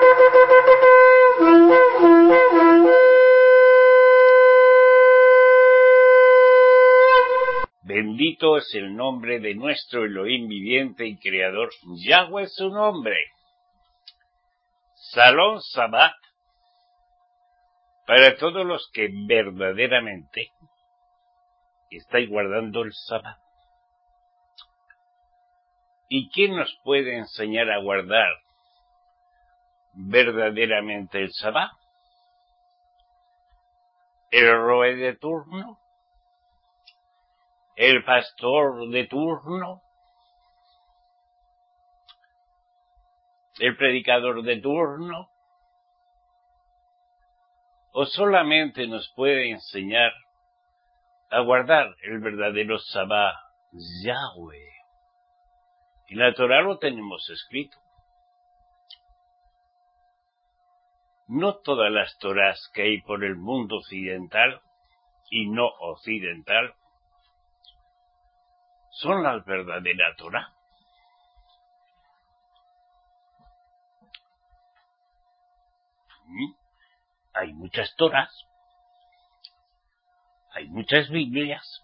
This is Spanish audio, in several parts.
Bendito es el nombre de nuestro Elohim viviente y creador. Yahweh es su nombre. Salón Shabbat para todos los que verdaderamente estáis guardando el Shabbat. ¿Y quién nos puede enseñar a guardar verdaderamente el Shabbat? ¿El roe de turno? ¿El pastor de turno? ¿El predicador de turno? ¿O solamente nos puede enseñar a guardar el verdadero Shabbat? Yahweh. En la Torah lo tenemos escrito. No todas las Torás que hay por el mundo occidental y no occidental son la verdadera Torah. Hay muchas Torás, hay muchas Biblias.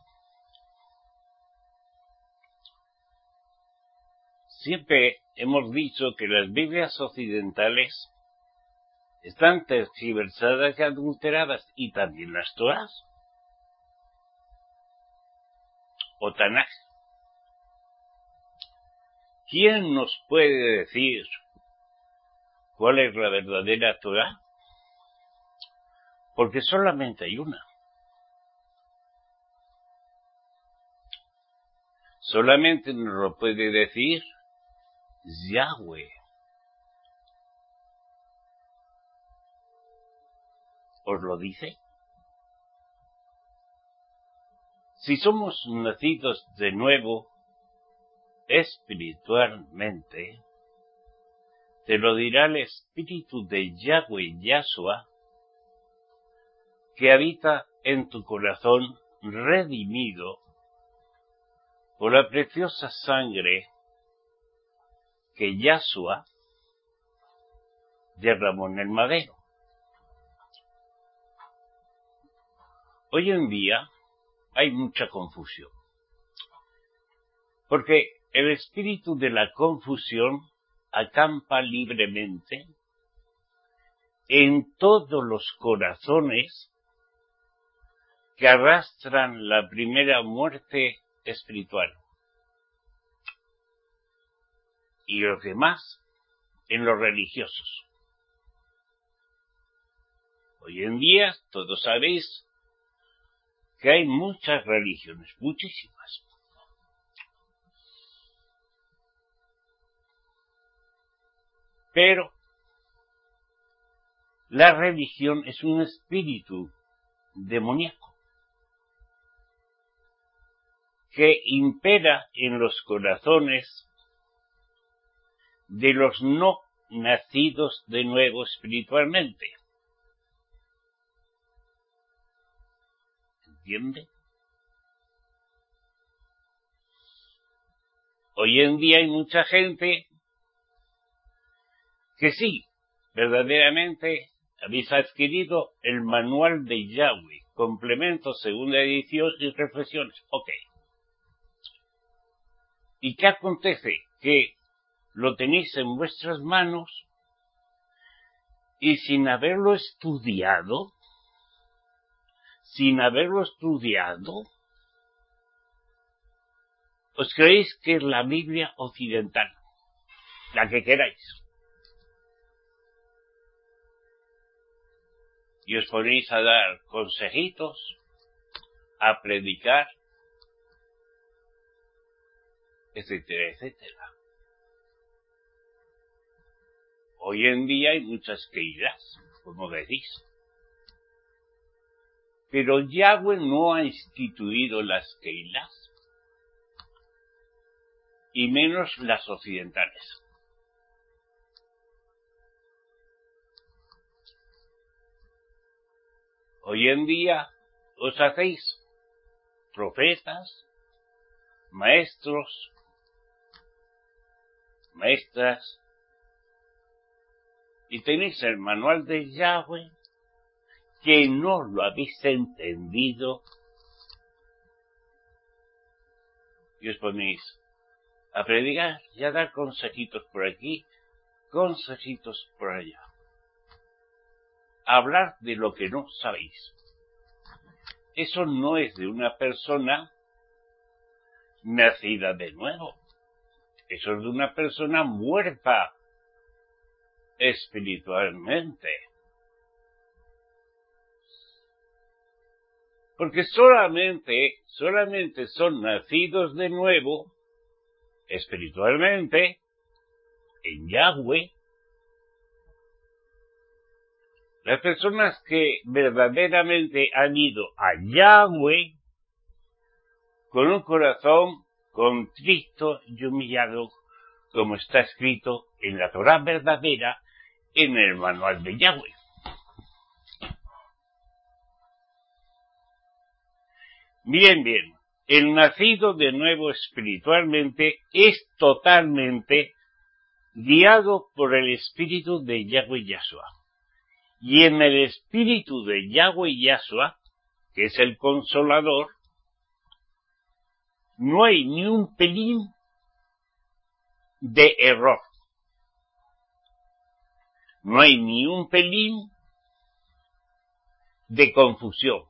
Siempre hemos dicho que las Biblias occidentales están tergiversadas y adulteradas, y también las Torás o Tanaj. ¿Quién nos puede decir cuál es la verdadera Torah? Porque solamente hay una. Solamente nos lo puede decir Yahweh. ¿Os lo dice? Si somos nacidos de nuevo espiritualmente, te lo dirá el Espíritu de Yahweh Yahshua, que habita en tu corazón redimido por la preciosa sangre que Yahshua derramó en el madero. Hoy en día hay mucha confusión, porque el espíritu de la confusión acampa libremente en todos los corazones que arrastran la primera muerte espiritual, y los demás en los religiosos. Hoy en día todos sabéis que hay muchas religiones, muchísimas. Pero la religión es un espíritu demoníaco que impera en los corazones de los no nacidos de nuevo espiritualmente. ¿Entiende? Hoy en día hay mucha gente que sí, verdaderamente habéis adquirido el manual de Yahweh, complemento, segunda edición y reflexiones. Ok. ¿Y qué acontece? Que lo tenéis en vuestras manos y sin haberlo estudiado, os creéis que es la Biblia occidental, la que queráis. Y os ponéis a dar consejitos, a predicar, etcétera, etcétera. Hoy en día hay muchas queilas, como decís. Pero Yahweh no ha instituido las queilas, y menos las occidentales. Hoy en día os hacéis profetas, maestros, maestras, y tenéis el manual de Yahweh, que no lo habéis entendido, y os ponéis a predicar y a dar consejitos por aquí, consejitos por allá. A hablar de lo que no sabéis. Eso no es de una persona nacida de nuevo. Eso es de una persona muerta espiritualmente. Porque solamente son nacidos de nuevo espiritualmente en Yahweh las personas que verdaderamente han ido a Yahweh con un corazón contrito y humillado, como está escrito en la Torá verdadera, en el manual de Yahweh. Bien, el nacido de nuevo espiritualmente es totalmente guiado por el espíritu de Yahweh Yahshua. Y en el espíritu de Yahweh Yahshua, que es el consolador, no hay ni un pelín de error. No hay ni un pelín de confusión,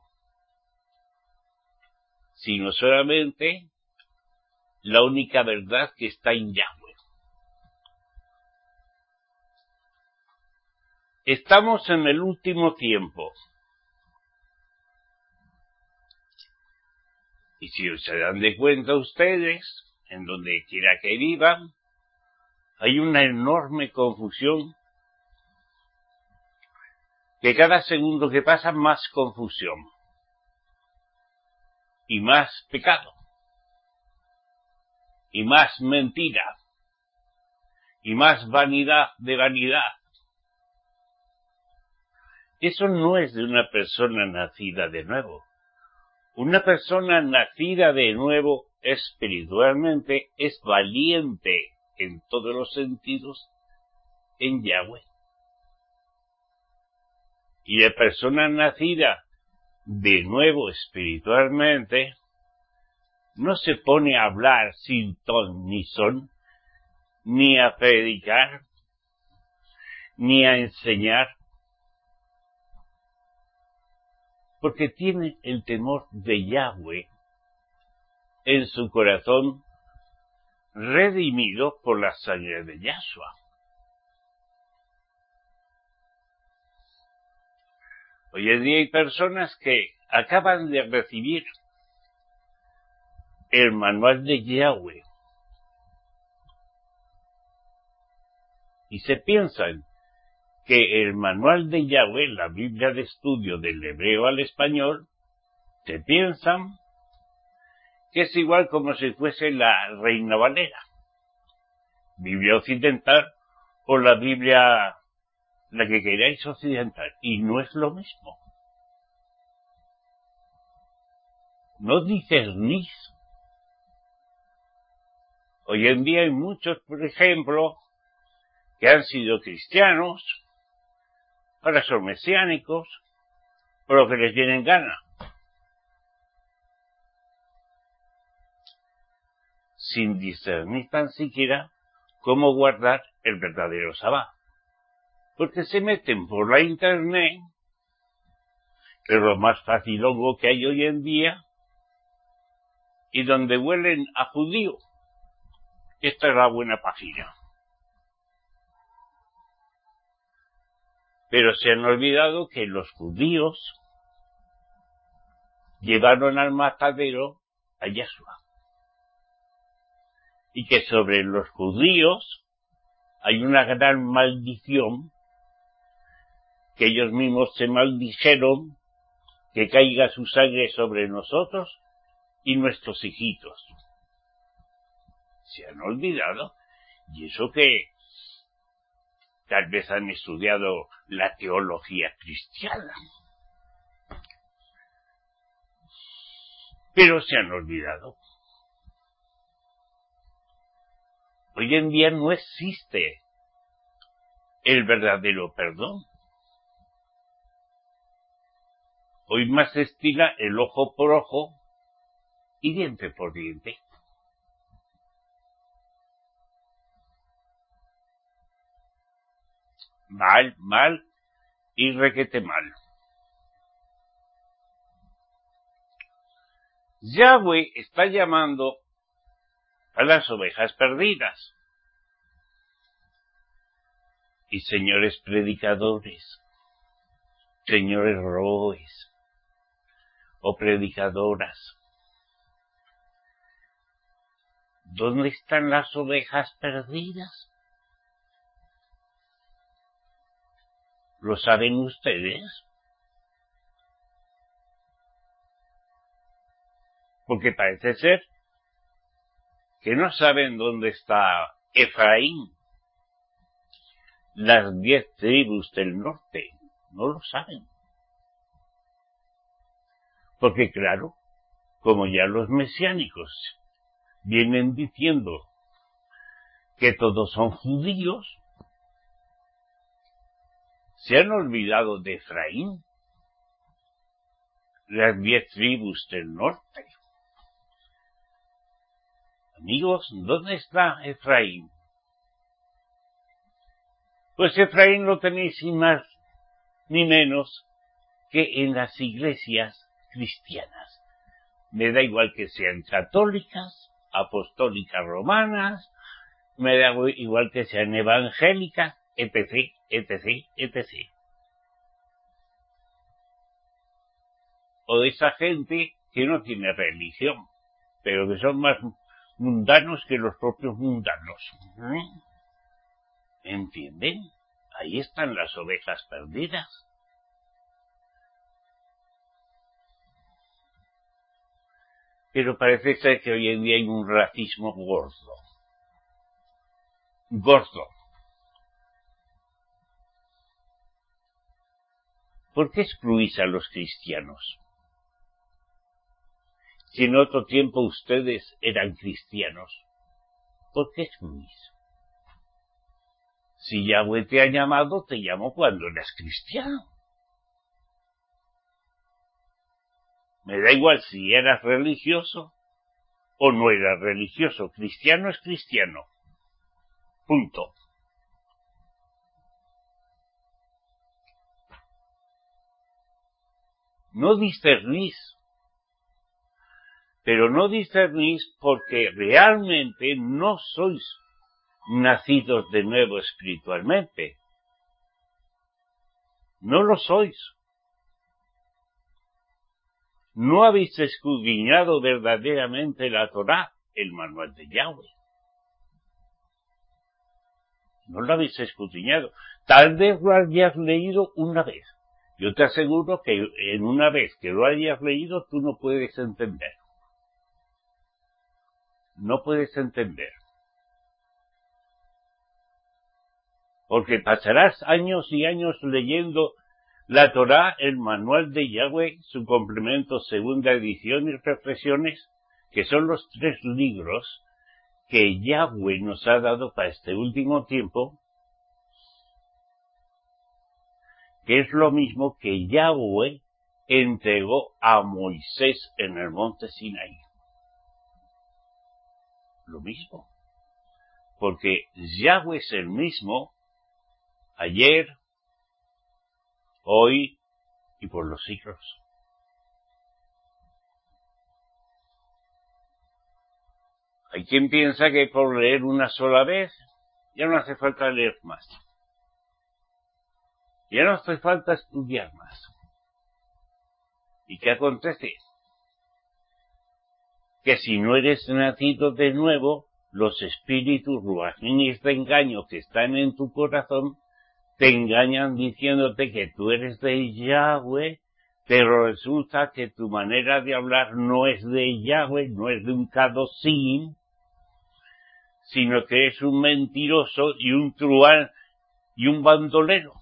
sino solamente la única verdad que está en Yahweh. Estamos en el último tiempo. Y si se dan de cuenta ustedes, en donde quiera que vivan, hay una enorme confusión, que cada segundo que pasa más confusión, y más pecado, y más mentira, y más vanidad de vanidad. Eso no es de una persona nacida de nuevo. Una persona nacida de nuevo espiritualmente es valiente en todos los sentidos en Yahweh. Y la persona nacida de nuevo espiritualmente no se pone a hablar sin ton ni son, ni a predicar, ni a enseñar, porque tiene el temor de Yahweh en su corazón, redimido por la sangre de Yahshua. Hoy en día hay personas que acaban de recibir el manual de Yahweh y se piensan que el manual de Yahweh, la Biblia de estudio del hebreo al español, se piensan que es igual como si fuese la Reina Valera, Biblia occidental, o la Biblia, la que queráis occidental, y no es lo mismo. No discernís. Hoy en día hay muchos, por ejemplo, que han sido cristianos, ahora son mesiánicos, por lo que les viene en gana, sin discernir tan siquiera cómo guardar el verdadero sabbat. Porque se meten por la internet, que es lo más facilongo que hay hoy en día, y donde huelen a judío. Esta es la buena página. Pero se han olvidado que los judíos llevaron al matadero a Yahshua. Y que sobre los judíos hay una gran maldición, que ellos mismos se maldijeron, que caiga su sangre sobre nosotros y nuestros hijitos. Se han olvidado, y eso que tal vez han estudiado la teología cristiana, pero se han olvidado. Hoy en día no existe el verdadero perdón. Hoy más se estila el ojo por ojo y diente por diente. Mal y requete mal. Yahweh está llamando a las ovejas perdidas. Y señores predicadores, señores roes o predicadoras, ¿dónde están las ovejas perdidas? ¿Lo saben ustedes? Porque parece ser que no saben dónde está Efraín. Las 10 tribus del norte no lo saben. Porque claro, como ya los mesiánicos vienen diciendo que todos son judíos, se han olvidado de Efraín, las 10 tribus del norte. Amigos, ¿dónde está Efraín? Pues Efraín lo tenéis sin más ni menos que en las iglesias cristianas. Me da igual que sean católicas, apostólicas romanas, me da igual que sean evangélicas, etc., etc., etc. O de esa gente que no tiene religión, pero que son más mundanos que los propios mundanos. ¿Entienden? Ahí están las ovejas perdidas. Pero parece ser que hoy en día hay un racismo gordo. Gordo. ¿Por qué excluís a los cristianos? Si en otro tiempo ustedes eran cristianos, ¿por qué excluís? Si Yahweh te ha llamado, te llamó cuando eras cristiano. Me da igual si eras religioso o no eras religioso. Cristiano es cristiano. Punto. No discernís. Pero no discernís porque realmente no sois nacidos de nuevo espiritualmente. No lo sois. No habéis escudriñado verdaderamente la Torá, el manual de Yahweh. No lo habéis escudriñado. Tal vez lo hayas leído una vez. Yo te aseguro que en una vez que lo hayas leído tú no puedes entender. No puedes entender. Porque pasarás años y años leyendo la Torá, el manual de Yahweh, su complemento, segunda edición y reflexiones, que son los 3 libros que Yahweh nos ha dado para este último tiempo, que es lo mismo que Yahweh entregó a Moisés en el monte Sinaí. Lo mismo. Porque Yahweh es el mismo ayer, hoy y por los siglos. Hay quien piensa que por leer una sola vez ya no hace falta leer más. Ya no hace falta estudiar más. ¿Y qué acontece? Que si no eres nacido de nuevo, los espíritus ruajines de engaño que están en tu corazón te engañan diciéndote que tú eres de Yahweh, pero resulta que tu manera de hablar no es de Yahweh, no es de un Kadoshim, sino que es un mentiroso y un truán y un bandolero.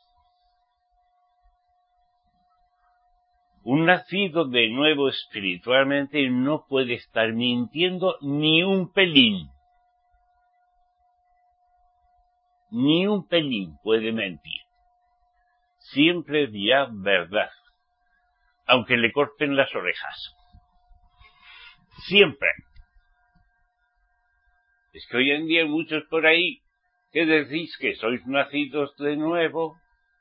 Un nacido de nuevo espiritualmente no puede estar mintiendo ni un pelín. ni un pelín puede mentir. Siempre dirá verdad, aunque le corten las orejas. Siempre. Es que hoy en día hay muchos por ahí que decís que sois nacidos de nuevo,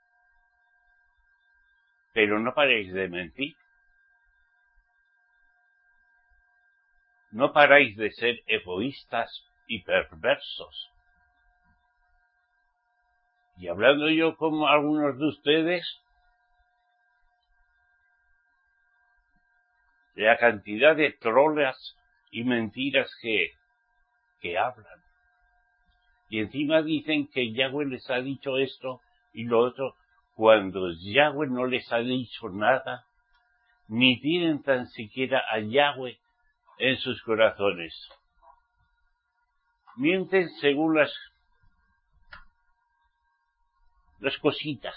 pero no paráis de mentir. No paráis de ser egoístas y perversos. Y hablando yo como algunos de ustedes, de la cantidad de trolas y mentiras que hablan. Y encima dicen que Yahweh les ha dicho esto y lo otro, cuando Yahweh no les ha dicho nada, ni tienen tan siquiera a Yahweh en sus corazones. Mienten según las cositas.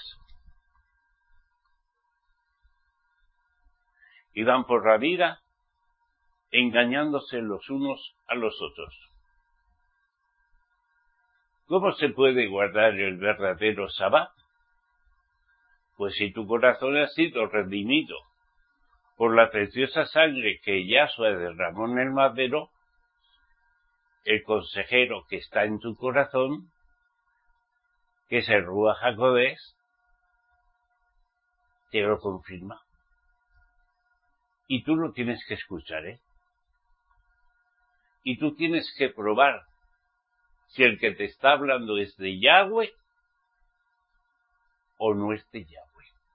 Y van por la vida engañándose los unos a los otros. ¿Cómo se puede guardar el verdadero Sabbat? Pues si tu corazón ha sido redimido por la preciosa sangre que Yahshua derramó en el madero, el consejero que está en tu corazón, que es el Ruach HaKodesh, te lo confirma. Y tú lo tienes que escuchar, Y tú tienes que probar si el que te está hablando es de Yahweh o no es de Yahweh.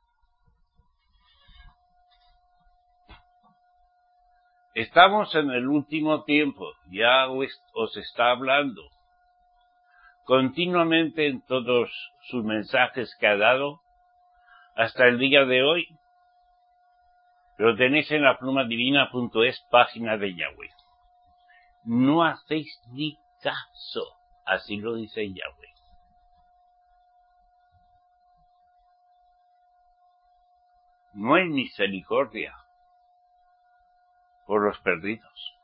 Estamos en el último tiempo. Yahweh os está hablando continuamente en todos sus mensajes que ha dado hasta el día de hoy. Lo tenéis en la plumadivina.es, página de Yahweh. No hacéis ni caso, así lo dice Yahweh. No hay misericordia por los perdidos.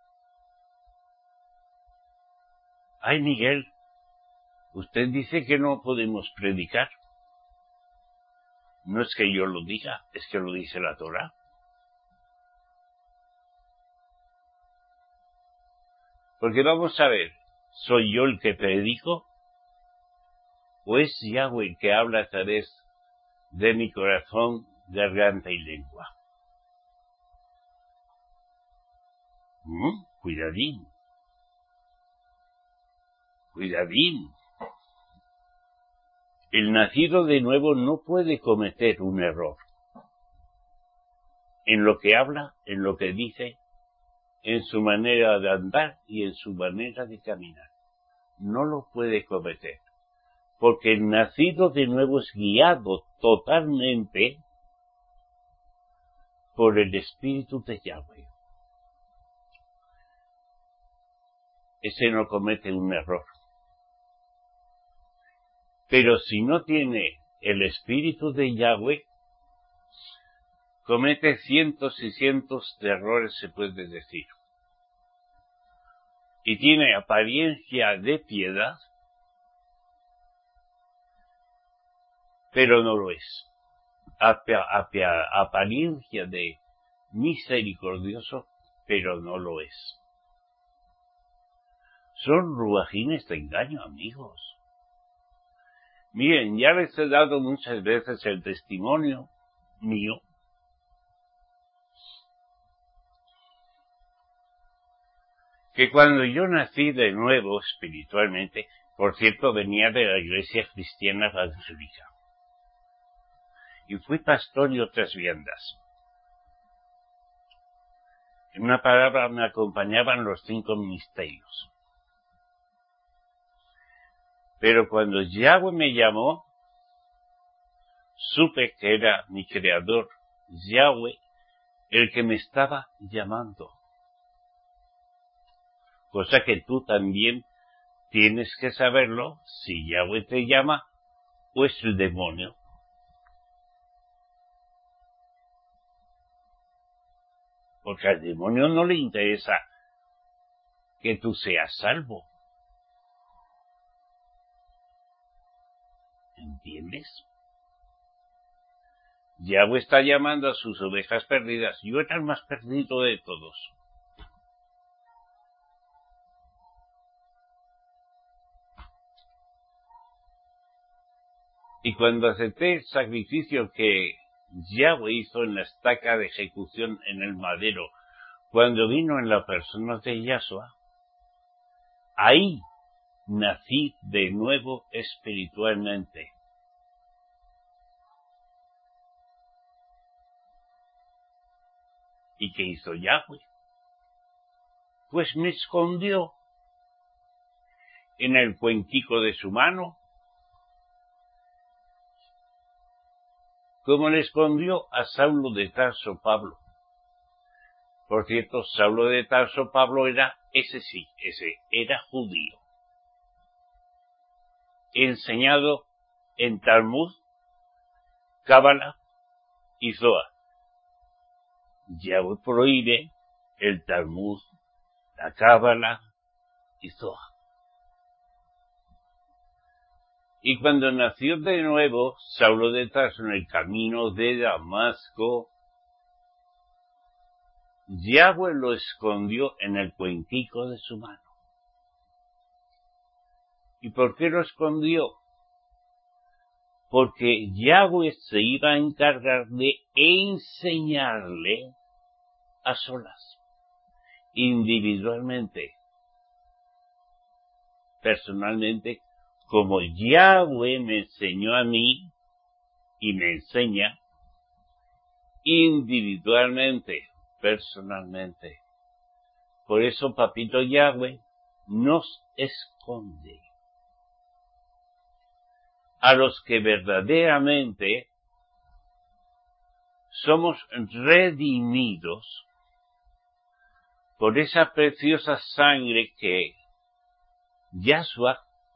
Ay, Miguel, usted dice que no podemos predicar. No es que yo lo diga, es que lo dice la Torá. Porque vamos a ver, ¿soy yo el que predico? ¿O es Yahweh el que habla a través de mi corazón, garganta y lengua? Cuidadín. Cuidadín. El nacido de nuevo no puede cometer un error. En lo que habla, en lo que dice, en su manera de andar y en su manera de caminar. No lo puede cometer. Porque el nacido de nuevo es guiado totalmente por el Espíritu de Yahweh. Ese no comete un error. Pero si no tiene el Espíritu de Yahweh, comete cientos y cientos de errores, se puede decir. Y tiene apariencia de piedad, pero no lo es. Apariencia de misericordioso, pero no lo es. Son ruajines de engaño, amigos. Miren, ya les he dado muchas veces el testimonio mío que cuando yo nací de nuevo espiritualmente, por cierto, venía de la iglesia cristiana evangélica, y fui pastor y otras viandas. En una palabra, me acompañaban los 5 ministerios. Pero cuando Yahweh me llamó, supe que era mi creador, Yahweh, el que me estaba llamando. Cosa que tú también tienes que saberlo si Yahweh te llama o es el demonio. Porque al demonio no le interesa que tú seas salvo. ¿Entiendes? Yahweh está llamando a sus ovejas perdidas. Yo era el más perdido de todos. Y cuando acepté el sacrificio que Yahweh hizo en la estaca de ejecución en el madero, cuando vino en la persona de Yahshua, ahí nací de nuevo espiritualmente. ¿Y qué hizo Yahweh? Pues me escondió en el cuentico de su mano, como le escondió a Saulo de Tarso Pablo. Por cierto, Saulo de Tarso Pablo era, era judío, enseñado en Talmud, Cábala y Zohar. Yahweh prohíbe el Talmud, la Cábala y Zohar. Y cuando nació de nuevo Saulo de Tarso en el camino de Damasco, Yahweh lo escondió en el cuentico de su mano. ¿Y por qué lo escondió? Porque Yahweh se iba a encargar de enseñarle a solas, individualmente, personalmente, como Yahweh me enseñó a mí y me enseña individualmente, personalmente. Por eso Papito Yahweh nos esconde a los que verdaderamente somos redimidos por esa preciosa sangre que Yahshua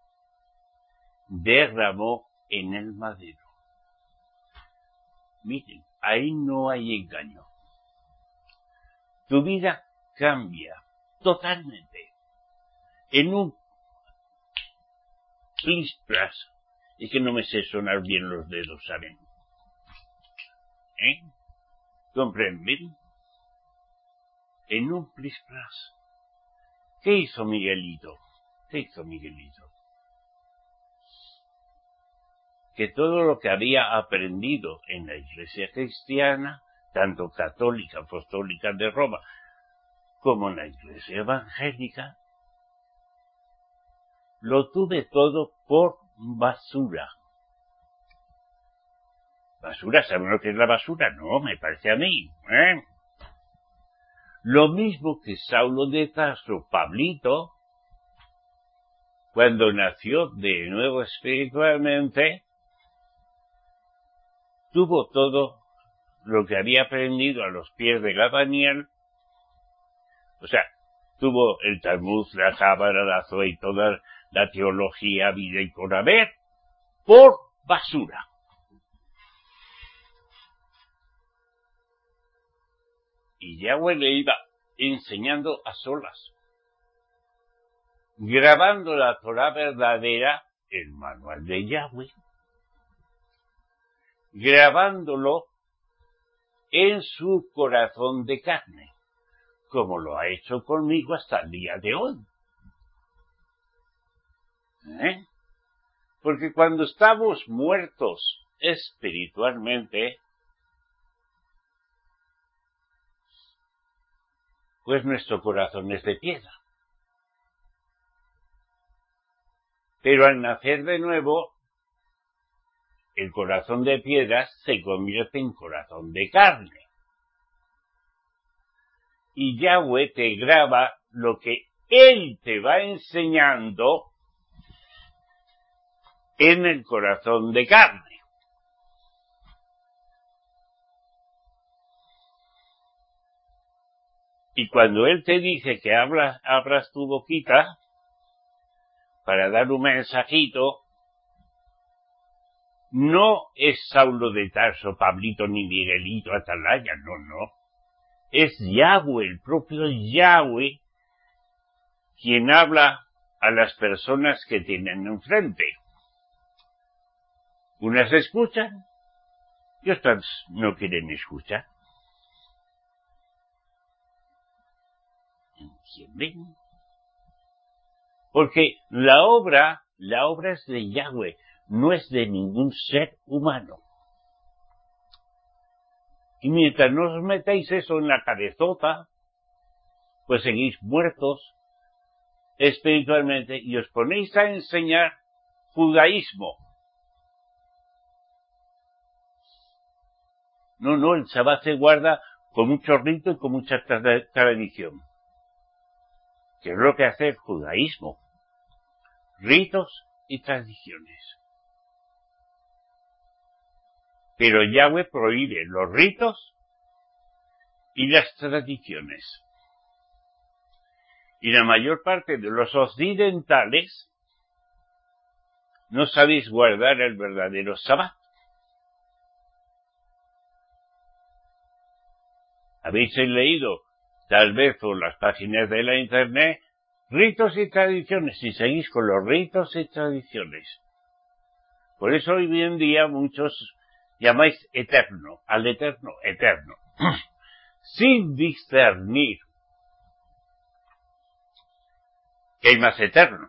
derramó en el madero. Miren, ahí no hay engaño. Tu vida cambia totalmente. En un plis-plas. Es que no me sé sonar bien los dedos, ¿saben? ¿Comprenden? En un plis-plas. ¿Qué hizo Miguelito? Que todo lo que había aprendido en la Iglesia cristiana, tanto católica, apostólica de Roma, como en la Iglesia evangélica, lo tuve todo por basura. ¿Basura? ¿Saben lo que es la basura? No, me parece a mí. Lo mismo que Saulo de Tarso, Pablito, cuando nació de nuevo espiritualmente, tuvo todo lo que había aprendido a los pies de Gamaliel, o sea, tuvo el Talmud, la Cábala, la Zohar y toda la teología vida y por haber, por basura. Y Yahweh le iba enseñando a solas, grabando la Torah verdadera, el manual de Yahweh, grabándolo en su corazón de carne, como lo ha hecho conmigo hasta el día de hoy. Porque cuando estamos muertos espiritualmente, pues nuestro corazón es de piedra. Pero al nacer de nuevo, el corazón de piedra se convierte en corazón de carne. Y Yahweh te graba lo que Él te va enseñando en el corazón de carne. Y cuando Él te dice que abras tu boquita para dar un mensajito, no es Saulo de Tarso, Pablito ni Miguelito Atalaya, no. Es Yahweh, el propio Yahweh, quien habla a las personas que tienen enfrente. Unas escuchan y otras no quieren escuchar. ¿Entienden? Porque la obra es de Yahweh, no es de ningún ser humano. Y mientras no os metáis eso en la cabezota, pues seguís muertos espiritualmente y os ponéis a enseñar judaísmo. No, el Shabbat se guarda con mucho rito y con mucha tradición. ¿Qué es lo que hace el judaísmo? Ritos y tradiciones. Pero Yahweh prohíbe los ritos y las tradiciones. Y la mayor parte de los occidentales no sabéis guardar el verdadero Shabbat. Habéis leído, tal vez por las páginas de la internet, ritos y tradiciones, y seguís con los ritos y tradiciones. Por eso hoy en día muchos llamáis eterno, al eterno, eterno, sin discernir que hay más eternos.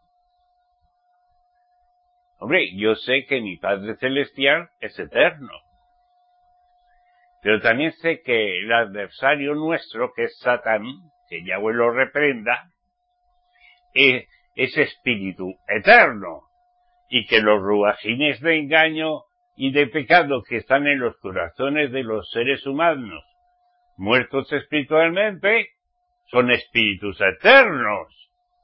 Hombre, yo sé que mi Padre Celestial es eterno, pero también sé que el adversario nuestro, que es Satán, que Yahweh lo reprenda, es espíritu eterno, y que los ruajines de engaño y de pecado que están en los corazones de los seres humanos, muertos espiritualmente, son espíritus eternos.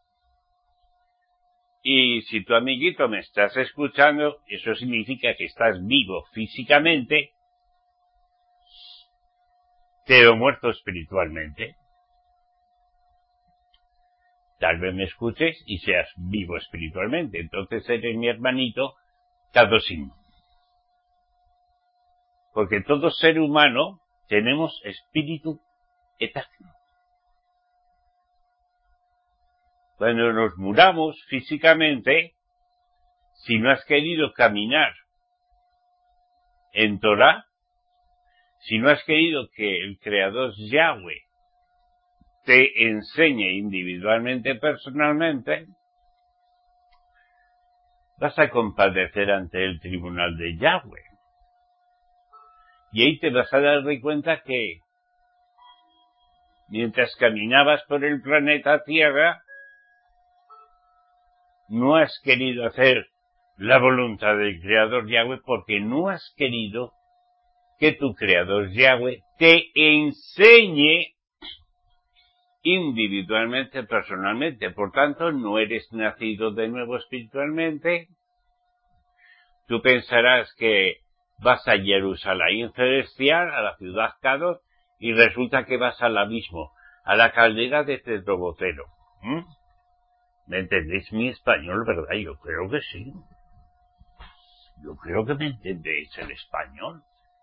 Y si tu amiguito me estás escuchando, eso significa que estás vivo físicamente, pero muerto espiritualmente. Tal vez me escuches y seas vivo espiritualmente, entonces eres mi hermanito Kadoshim. Porque todo ser humano tenemos espíritu eterno. Cuando nos muramos físicamente, si no has querido caminar en Torah, si no has querido que el Creador Yahweh te enseñe individualmente, personalmente, vas a compadecer ante el tribunal de Yahweh. Y ahí te vas a dar cuenta que mientras caminabas por el planeta Tierra, no has querido hacer la voluntad del Creador Yahweh porque no has querido que tu Creador Yahweh te enseñe individualmente, personalmente. Por tanto, no eres nacido de nuevo espiritualmente. Tú pensarás que vas a Jerusalén celestial, a la ciudad Kadosh, y resulta que vas al abismo, a la caldera de Tetrobotero. ¿Me entendéis mi español, verdad? Yo creo que sí. Yo creo que me entendéis el español.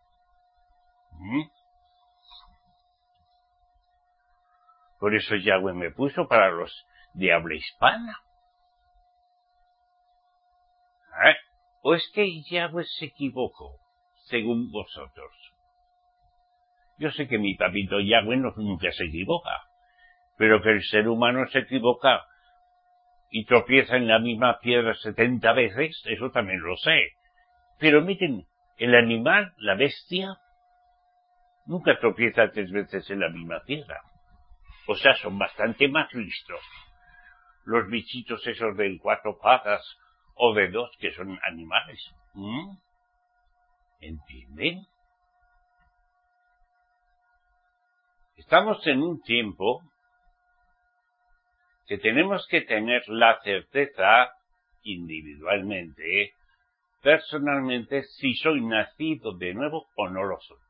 Por eso Yahweh me puso para los de habla hispana. ¿O es que Yahweh se equivocó, según vosotros? Yo sé que mi papito Yahweh nunca se equivoca, pero que el ser humano se equivoca y tropieza en la misma piedra 70 veces, eso también lo sé. Pero miren, el animal, la bestia, nunca tropieza 3 veces en la misma piedra. O sea, son bastante más listos. Los bichitos esos de 4 patas o de 2, que son animales. ¿Entienden? Estamos en un tiempo que tenemos que tener la certeza individualmente, personalmente, si soy nacido de nuevo o no lo soy.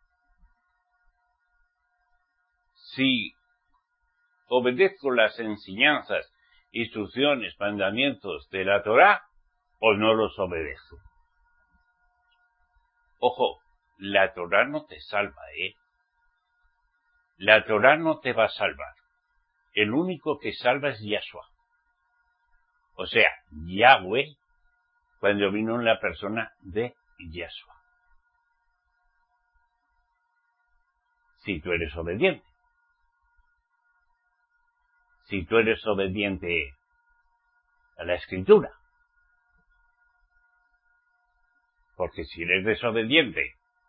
Si obedezco las enseñanzas, instrucciones, mandamientos de la Torá o no los obedezco. Ojo, la Torá no te salva, La Torá no te va a salvar. El único que salva es Yahshua. O sea, Yahweh, cuando vino en la persona de Yeshua. Si tú eres obediente. Si tú eres obediente a la Escritura. Porque si eres desobediente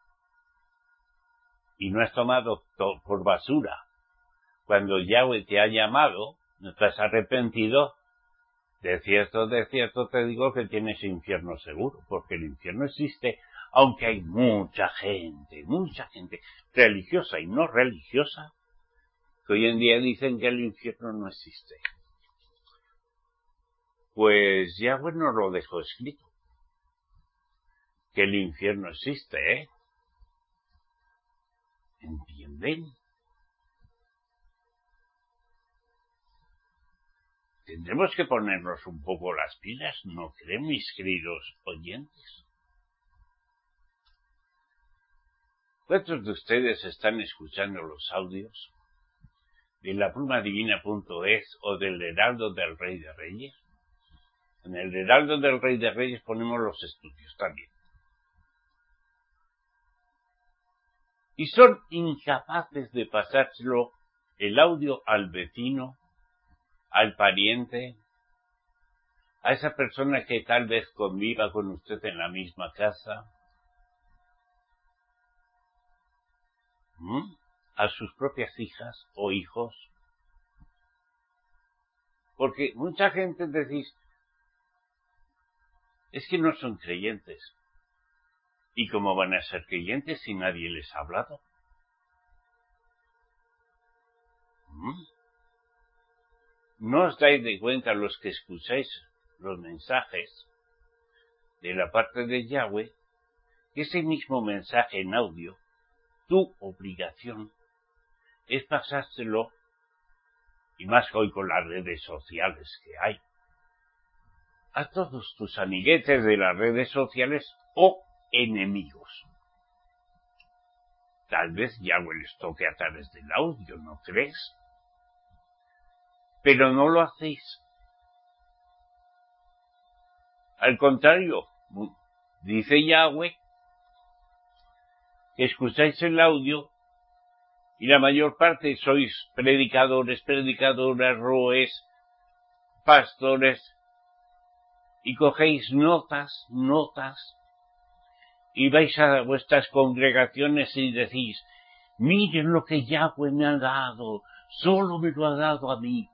y no has tomado por basura cuando Yahweh te ha llamado, no te has arrepentido, de cierto te digo que tienes infierno seguro, porque el infierno existe, aunque hay mucha gente, religiosa y no religiosa, que hoy en día dicen que el infierno no existe. Pues Yahweh nos lo dejó escrito, que el infierno existe, ¿eh? ¿Entienden? Tendremos que ponernos un poco las pilas, ¿no creen, mis queridos oyentes? ¿Cuántos de ustedes están escuchando los audios de laplumadivina.es o del Heraldo del Rey de Reyes? En el Heraldo del Rey de Reyes ponemos los estudios también. Y son incapaces de pasárselo el audio al vecino, al pariente, a esa persona que tal vez conviva con usted en la misma casa, a sus propias hijas o hijos. Porque mucha gente decís, es que no son creyentes. ¿Y cómo van a ser creyentes si nadie les ha hablado? ¿No os dais de cuenta los que escucháis los mensajes de la parte de Yahweh, que ese mismo mensaje en audio, tu obligación es pasárselo, y más hoy con las redes sociales que hay, a todos tus amiguetes de las redes sociales o enemigos? Tal vez Yahweh les toque a través del audio, ¿no crees? Pero no lo hacéis. Al contrario, dice Yahweh que escucháis el audio y la mayor parte sois predicadores, predicadoras, roes, pastores, y cogéis notas, y vais a vuestras congregaciones y decís, miren lo que Yahweh me ha dado, solo me lo ha dado a mí.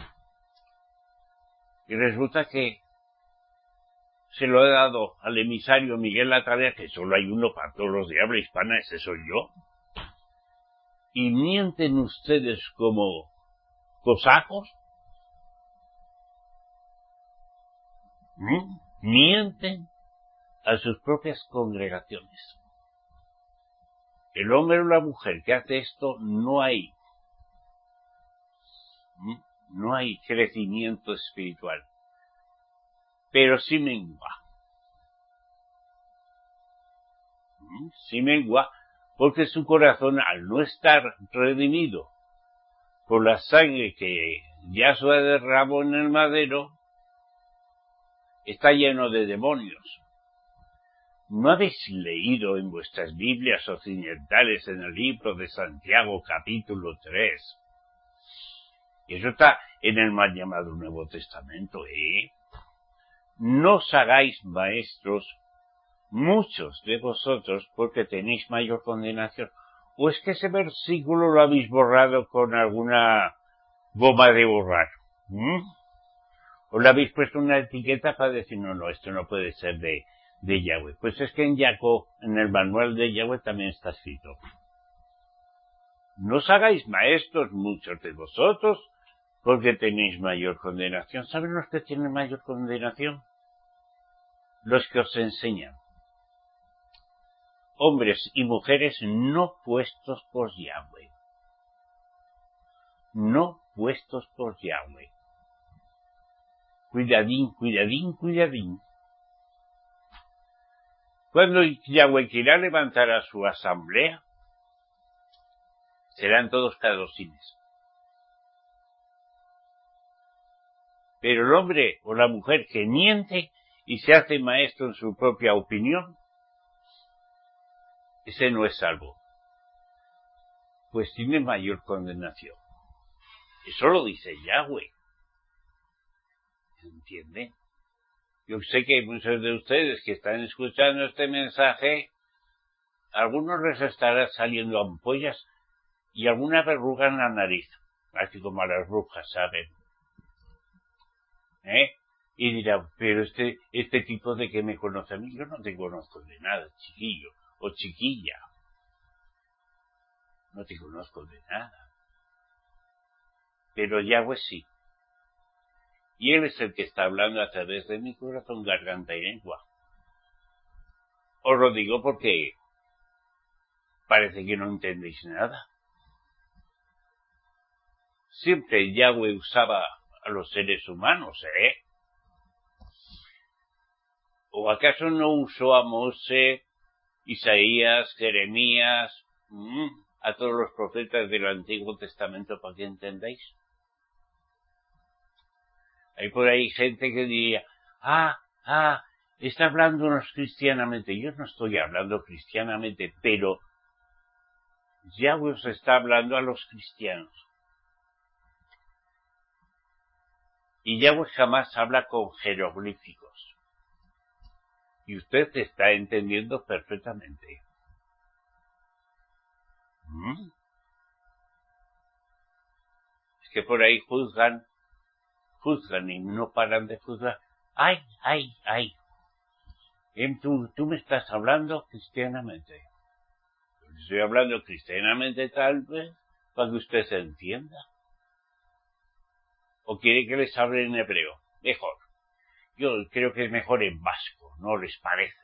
Y resulta que se lo he dado al emisario Miguel Latarea, que solo hay uno para todos los de habla hispana, ese soy yo. Y mienten ustedes como cosacos. Mienten a sus propias congregaciones. El hombre o la mujer que hace esto, no hay crecimiento espiritual, pero sí mengua. Sí mengua, porque su corazón, al no estar redimido por la sangre que Yahshua derramó en el madero, está lleno de demonios. ¿No habéis leído en vuestras Biblias occidentales en el libro de Santiago capítulo 3? Eso está en el mal llamado Nuevo Testamento, ¿eh? No os hagáis maestros muchos de vosotros porque tenéis mayor condenación. ¿O es que ese versículo lo habéis borrado con alguna goma de borrar? ¿O le habéis puesto una etiqueta para decir, no, esto no puede ser de Yahweh? Pues es que en Jacob, en el manual de Yahweh también está escrito. No os hagáis maestros muchos de vosotros porque tenéis mayor condenación. ¿Saben los que tienen mayor condenación? Los que os enseñan. Hombres y mujeres no puestos por Yahweh. No puestos por Yahweh. Cuidadín, cuidadín, cuidadín. Cuando Yahweh quiera levantar a su asamblea, serán todos cadosines. Pero el hombre o la mujer que miente, y se hace maestro en su propia opinión, ese no es salvo, pues tiene mayor condenación. Eso lo dice Yahweh. ¿Entiende? Yo sé que muchos de ustedes que están escuchando este mensaje, a algunos les estará saliendo ampollas y alguna verruga en la nariz, así como a las brujas, ¿saben? Y dirá, pero este tipo de que me conoce a mí, yo no te conozco de nada, chiquillo o chiquilla. No te conozco de nada. Pero Yahweh sí. Y Él es el que está hablando a través de mi corazón, garganta y lengua. Os lo digo porque parece que no entendéis nada. Siempre Yahweh usaba a los seres humanos, ¿O acaso no usó a Moshe, Isaías, Jeremías, a todos los profetas del Antiguo Testamento para que entendáis? Hay por ahí gente que diría, está hablándonos cristianamente. Yo no estoy hablando cristianamente, pero Yahweh os está hablando a los cristianos. Y Yahweh jamás habla con jeroglíficos. Y usted está entendiendo perfectamente. Es que por ahí juzgan y no paran de juzgar. ¡Ay! Tú me estás hablando cristianamente. Estoy hablando cristianamente tal vez para que usted se entienda. ¿O quiere que les hable en hebreo? Mejor. Yo creo que es mejor en vasco, ¿no les parece?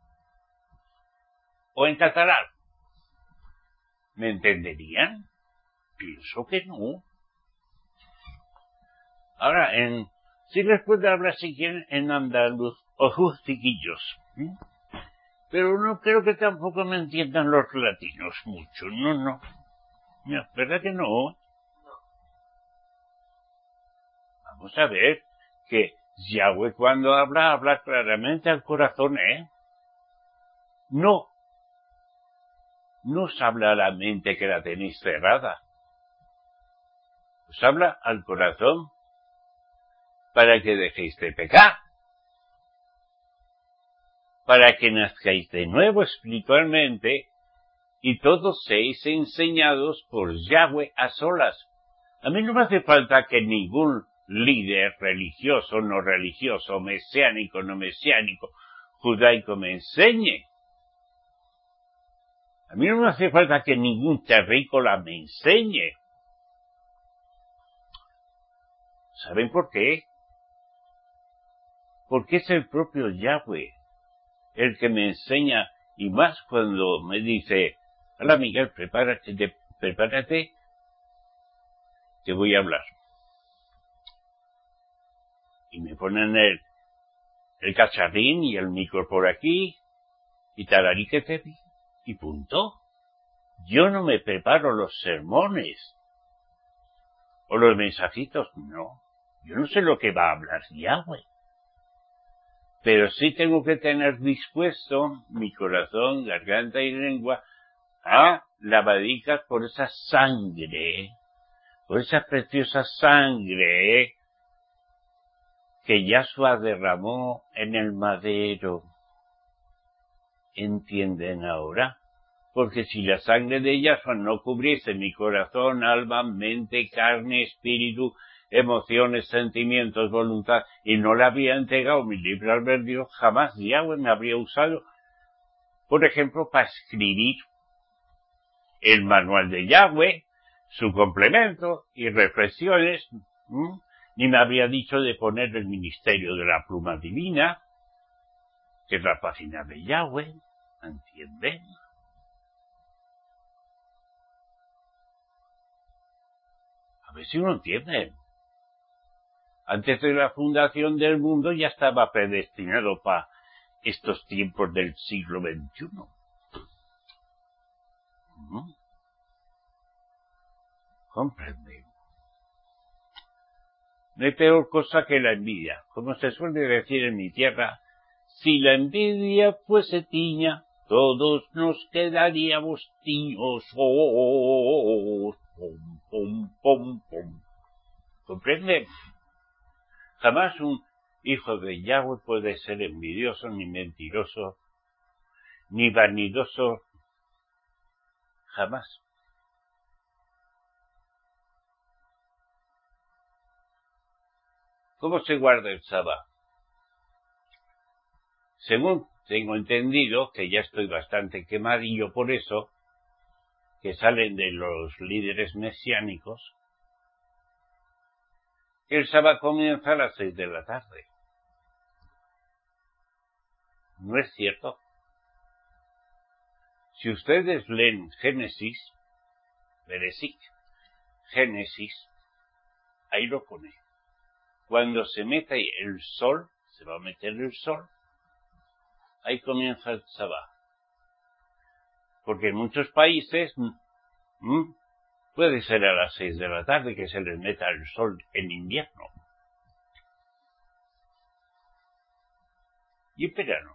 O en catalán. ¿Me entenderían? Pienso que no. Ahora, sí les puedo hablar si quieren en andaluz o justiquillos. Pero no creo que tampoco me entiendan los latinos mucho. No, ¿verdad que no? Vamos a ver que Yahweh cuando habla claramente al corazón, No os habla a la mente que la tenéis cerrada. Os habla al corazón para que dejéis de pecar. Para que nazcáis de nuevo espiritualmente y todos seáis enseñados por Yahweh a solas. A mí no me hace falta que ningún líder religioso, no religioso, mesiánico, no mesiánico, judaico me enseñe. A mí no me hace falta que ningún terrícola me enseñe. ¿Saben por qué? Porque es el propio Yahweh el que me enseña, y más cuando me dice, hola Miguel, prepárate, te voy a hablar. Y me ponen el cacharrín y el micro por aquí, y talariquete, y punto. Yo no me preparo los sermones, o los mensajitos, no. Yo no sé lo que va a hablar Yahweh. Pero sí tengo que tener dispuesto mi corazón, garganta y lengua a lavadicas por esa sangre, por esa preciosa sangre que Yahshua derramó en el madero. ¿Entienden ahora? Porque si la sangre de Yahshua no cubriese mi corazón, alma, mente, carne, espíritu, emociones, sentimientos, voluntad, y no le había entregado mi libre albedrío, jamás Yahweh me habría usado, por ejemplo, para escribir el manual de Yahweh, su complemento y reflexiones, ni me habría dicho de poner el ministerio de la pluma divina, que es la página de Yahweh, ¿entienden? A ver si uno entiende. Antes de la fundación del mundo ya estaba predestinado para estos tiempos del siglo XXI. ¿Comprende? No hay peor cosa que la envidia. Como se suele decir en mi tierra, Si la envidia fuese tiña, todos nos quedaríamos tiños. Pom, pom, pom, pom. ¿Comprende? Jamás un hijo de Yahweh puede ser envidioso, ni mentiroso, ni vanidoso. Jamás. ¿Cómo se guarda el Sabbat? Según tengo entendido, que ya estoy bastante quemadillo por eso, que salen de los líderes mesiánicos, el Sabbat comienza a las 6 de la tarde. ¿No es cierto? Si ustedes leen Génesis, ahí lo pone. Cuando se mete el sol, se va a meter el sol, ahí comienza el Sabbat. Porque en muchos países puede ser a las 6 de la tarde que se les meta el sol en invierno. Y en verano.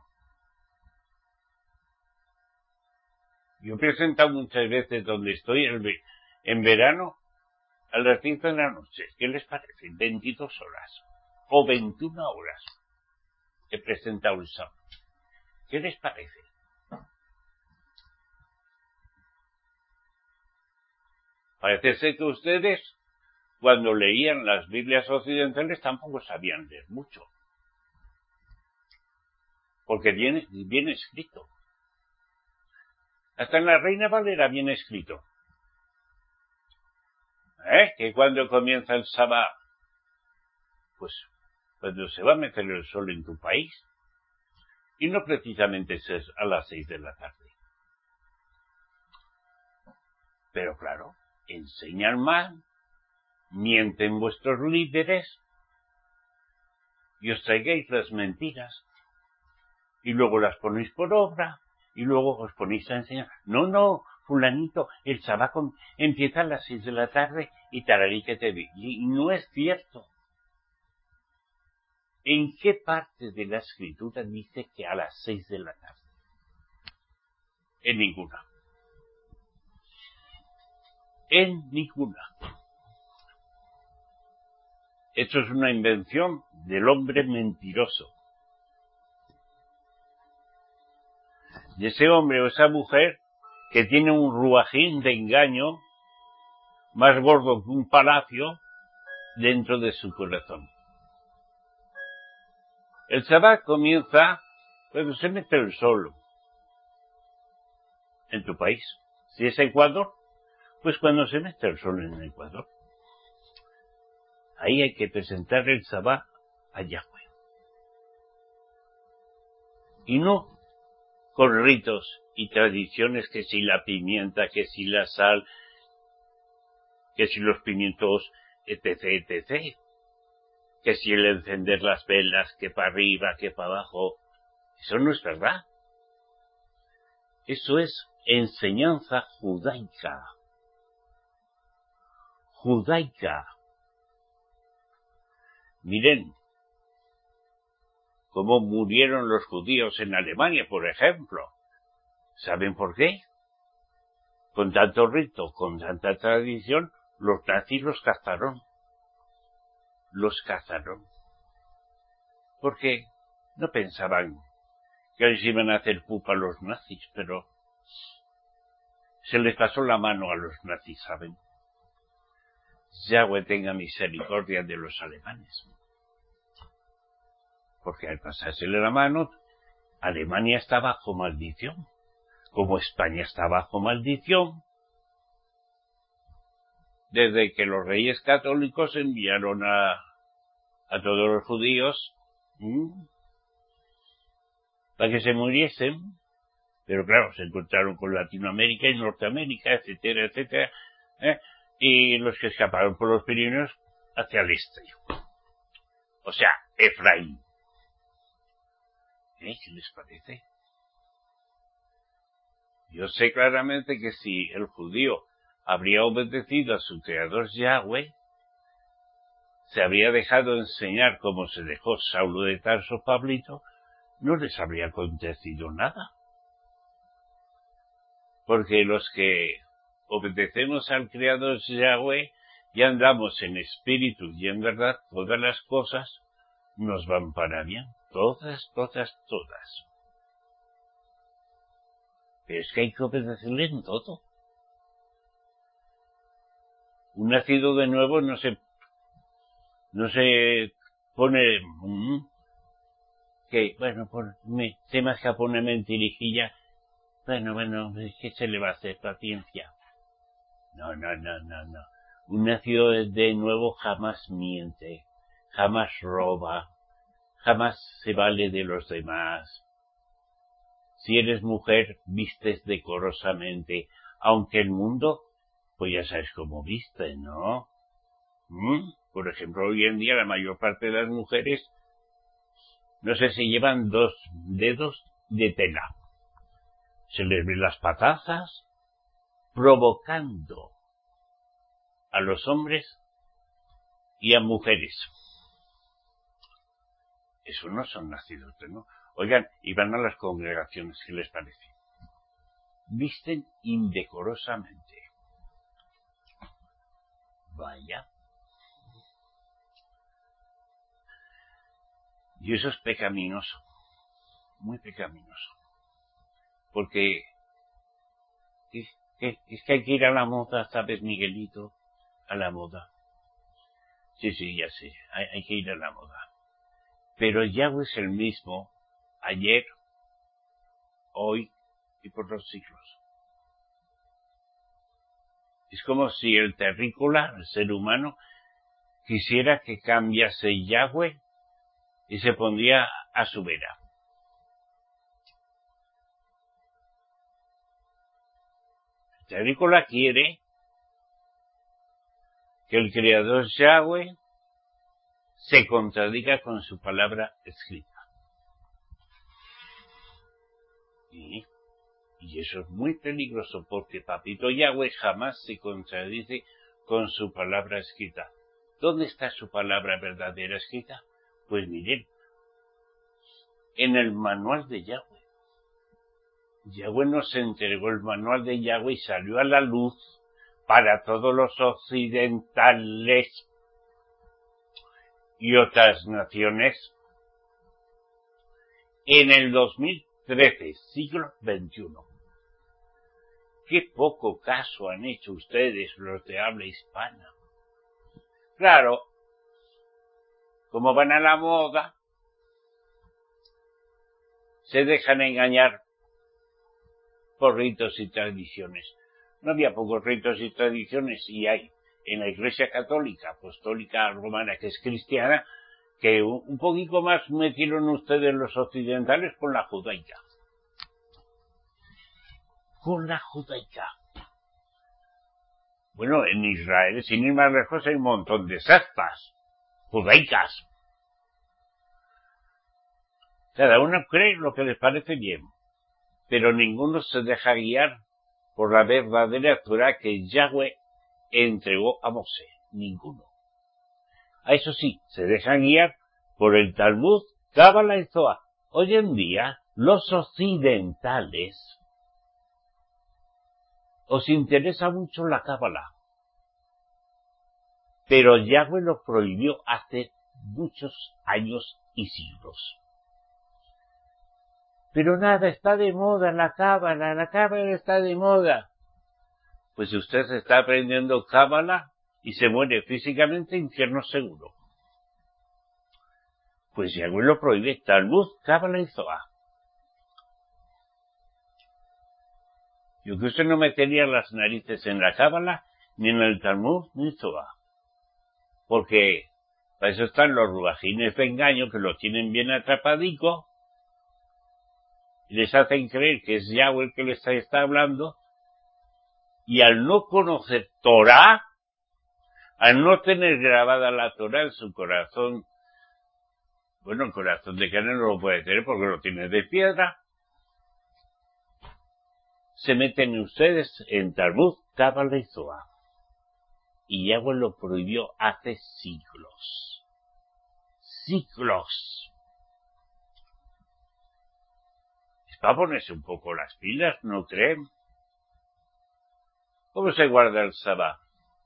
Yo he presentado muchas veces donde estoy en verano a las 10 de la noche. ¿Qué les parece? 22 horas o 21 horas he presentado el sábado. ¿Qué les parece? Parece ser que ustedes, cuando leían las Biblias occidentales, tampoco sabían leer mucho. Porque viene escrito. Hasta en la Reina Valera viene escrito. Que cuando comienza el Sabbat, pues cuando se va a meter el sol en tu país, y no precisamente es a las 6 de la tarde. Pero claro, enseñan mal, mienten vuestros líderes, y os traigáis las mentiras, y luego las ponéis por obra, y luego os ponéis a enseñar. No, fulanito, el Sabbat empieza a las 6 de la tarde y tararí que te vi. Y no es cierto. ¿En qué parte de la Escritura dice que a las 6 de la tarde? En ninguna. En ninguna. Esto es una invención del hombre mentiroso. Y ese hombre o esa mujer que tiene un ruajín de engaño más gordo que un palacio dentro de su corazón. El Sabbat comienza cuando se mete el sol en tu país. Si es Ecuador, pues cuando se mete el sol en Ecuador. Ahí hay que presentar el Sabbat a Yahweh. Y no con ritos y tradiciones, que si la pimienta, que si la sal, que si los pimientos, etc. Que si el encender las velas, que para arriba, que para abajo. Eso no es verdad. Eso es enseñanza judaica. Miren cómo murieron los judíos en Alemania, por ejemplo. ¿Saben por qué? Con tanto rito, con tanta tradición, los nazis los cazaron. Porque no pensaban que les iban a hacer pupa a los nazis, pero se les pasó la mano a los nazis, ¿saben? Yahweh tenga misericordia de los alemanes. Porque al pasársele la mano, Alemania está bajo maldición. Como España está bajo maldición, desde que los reyes católicos enviaron a todos los judíos para que se muriesen, pero claro, se encontraron con Latinoamérica y Norteamérica, etcétera, y los que escaparon por los Pirineos hacia el este. O sea, Efraín. ¿Qué les parece? Yo sé claramente que si el judío habría obedecido a su creador Yahweh, se habría dejado enseñar como se dejó Saulo de Tarso, Pablito, no les habría acontecido nada. Porque los que obedecemos al Creador Yahweh y andamos en espíritu y en verdad, todas las cosas nos van para bien. Todas. Pero es que hay que obedecerle en todo. Un nacido de nuevo no se pone que, bueno, se me escapó una mentirijilla. Bueno, ¿qué se le va a hacer? Paciencia. No. Un nacido de nuevo jamás miente, jamás roba, jamás se vale de los demás. Si eres mujer, vistes decorosamente, aunque el mundo, pues ya sabes cómo viste, ¿no? Por ejemplo, hoy en día la mayor parte de las mujeres, no sé si llevan 2 dedos de tela. Se les ven las patazas, provocando a los hombres y a mujeres. Eso no son nacidos, ¿no? Oigan, y van a las congregaciones, ¿qué les parece? Visten indecorosamente. Vaya. Y eso es pecaminoso, muy pecaminoso. Porque es que hay que ir a la moda, ¿sabes, Miguelito? A la moda. Sí, ya sé, hay que ir a la moda. Pero Yahweh es el mismo ayer, hoy y por los siglos. Es como si el terrícola, el ser humano, quisiera que cambiase Yahweh y se pondría a su vera. El terrícola quiere que el Creador Yahweh se contradiga con su palabra escrita. Y eso es muy peligroso porque Papito Yahweh jamás se contradice con su palabra escrita. ¿Dónde está su palabra verdadera escrita? Pues miren, en el manual de Yahweh. Yahweh nos entregó el manual de Yahweh y salió a la luz para todos los occidentales y otras naciones en el 2013, siglo XXI. Qué poco caso han hecho ustedes los de habla hispana. Claro, como van a la moda, se dejan engañar por ritos y tradiciones. No había pocos ritos y tradiciones, y hay en la Iglesia Católica, Apostólica Romana, que es cristiana, que un poquito más metieron ustedes los occidentales con la judaica. Con la judaica. Bueno, en Israel, sin ir más lejos, hay un montón de sectas judaicas. Cada uno cree lo que les parece bien, pero ninguno se deja guiar por la verdadera Torá que Yahweh entregó a Mosé. Ninguno. A eso sí, se dejan guiar por el Talmud, Cábala y Zohar. Hoy en día, los occidentales os interesa mucho la Cábala, pero Yahweh lo prohibió hace muchos años y siglos. Pero nada, está de moda la Cábala está de moda. Pues si usted está aprendiendo Cábala y se muere físicamente, infierno seguro. Pues Yahweh lo prohíbe, Talmud, Cábala y Zohar. Yo que usted no metería las narices en la Cábala, ni en el Talmud, ni Zohar. Porque para eso están los rubajines de engaño que lo tienen bien atrapadico y les hacen creer que es Yahweh el que les está hablando, y al no conocer Torah, al no tener grabada la Torah en su corazón, bueno, el corazón de carne no lo puede tener porque lo tiene de piedra, se meten ustedes en Talmud, Cábala y Zohar. Y Yahweh lo prohibió hace siglos. Siglos. Es para ponerse un poco las pilas, ¿no creen? ¿Cómo se guarda el Sabbat?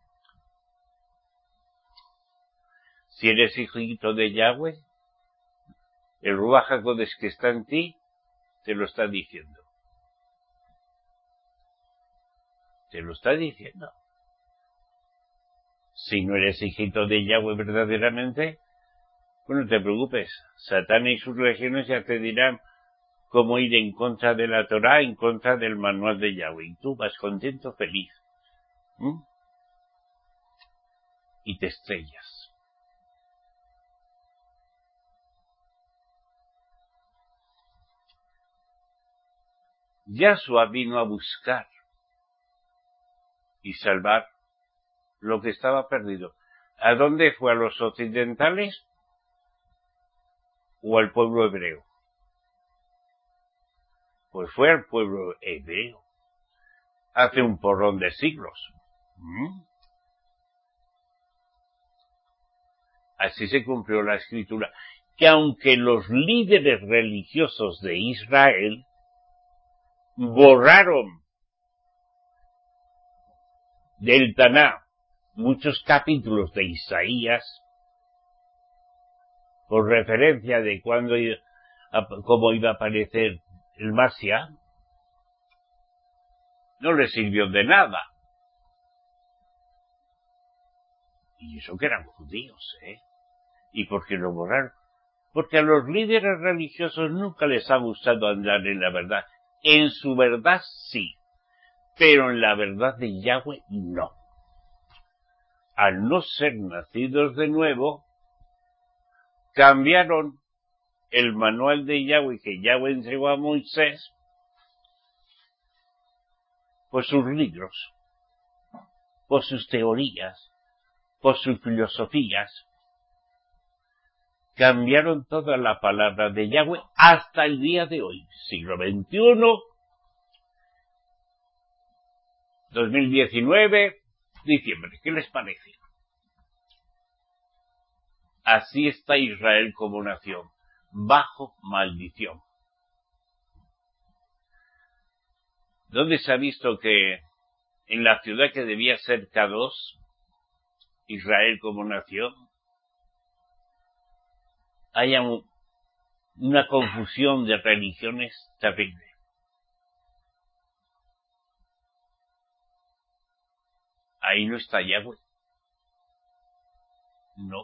Si eres hijito de Yahweh, el Ruach HaKodesh que está en ti, te lo está diciendo. Te lo está diciendo. Si no eres hijito de Yahweh verdaderamente, pues no te preocupes. Satán y sus legiones ya te dirán cómo ir en contra de la Torá, en contra del manual de Yahweh. Y tú vas contento, feliz. Y te estrellas. Yahshua vino a buscar y salvar lo que estaba perdido. ¿A dónde fue? ¿A los occidentales o al pueblo hebreo? Pues fue al pueblo hebreo. Hace un porrón de siglos. Así se cumplió la escritura. Que aunque los líderes religiosos de Israel borraron del Taná muchos capítulos de Isaías, por referencia de cómo iba a aparecer el Mashiach, no les sirvió de nada. Y eso que eran judíos, ¿Y por qué lo borraron? Porque a los líderes religiosos nunca les ha gustado andar en la verdad. En su verdad sí, pero en la verdad de Yahweh no. Al no ser nacidos de nuevo, cambiaron el manual de Yahweh que Yahweh entregó a Moisés por sus libros, por sus teorías, por sus filosofías. Cambiaron toda la palabra de Yahweh hasta el día de hoy, siglo XXI, 2019, diciembre. ¿Qué les parece? Así está Israel como nación, bajo maldición. ¿Dónde se ha visto que en la ciudad que debía ser K2, Israel como nación, haya una confusión de religiones terrible? Ahí no está Yahweh. No.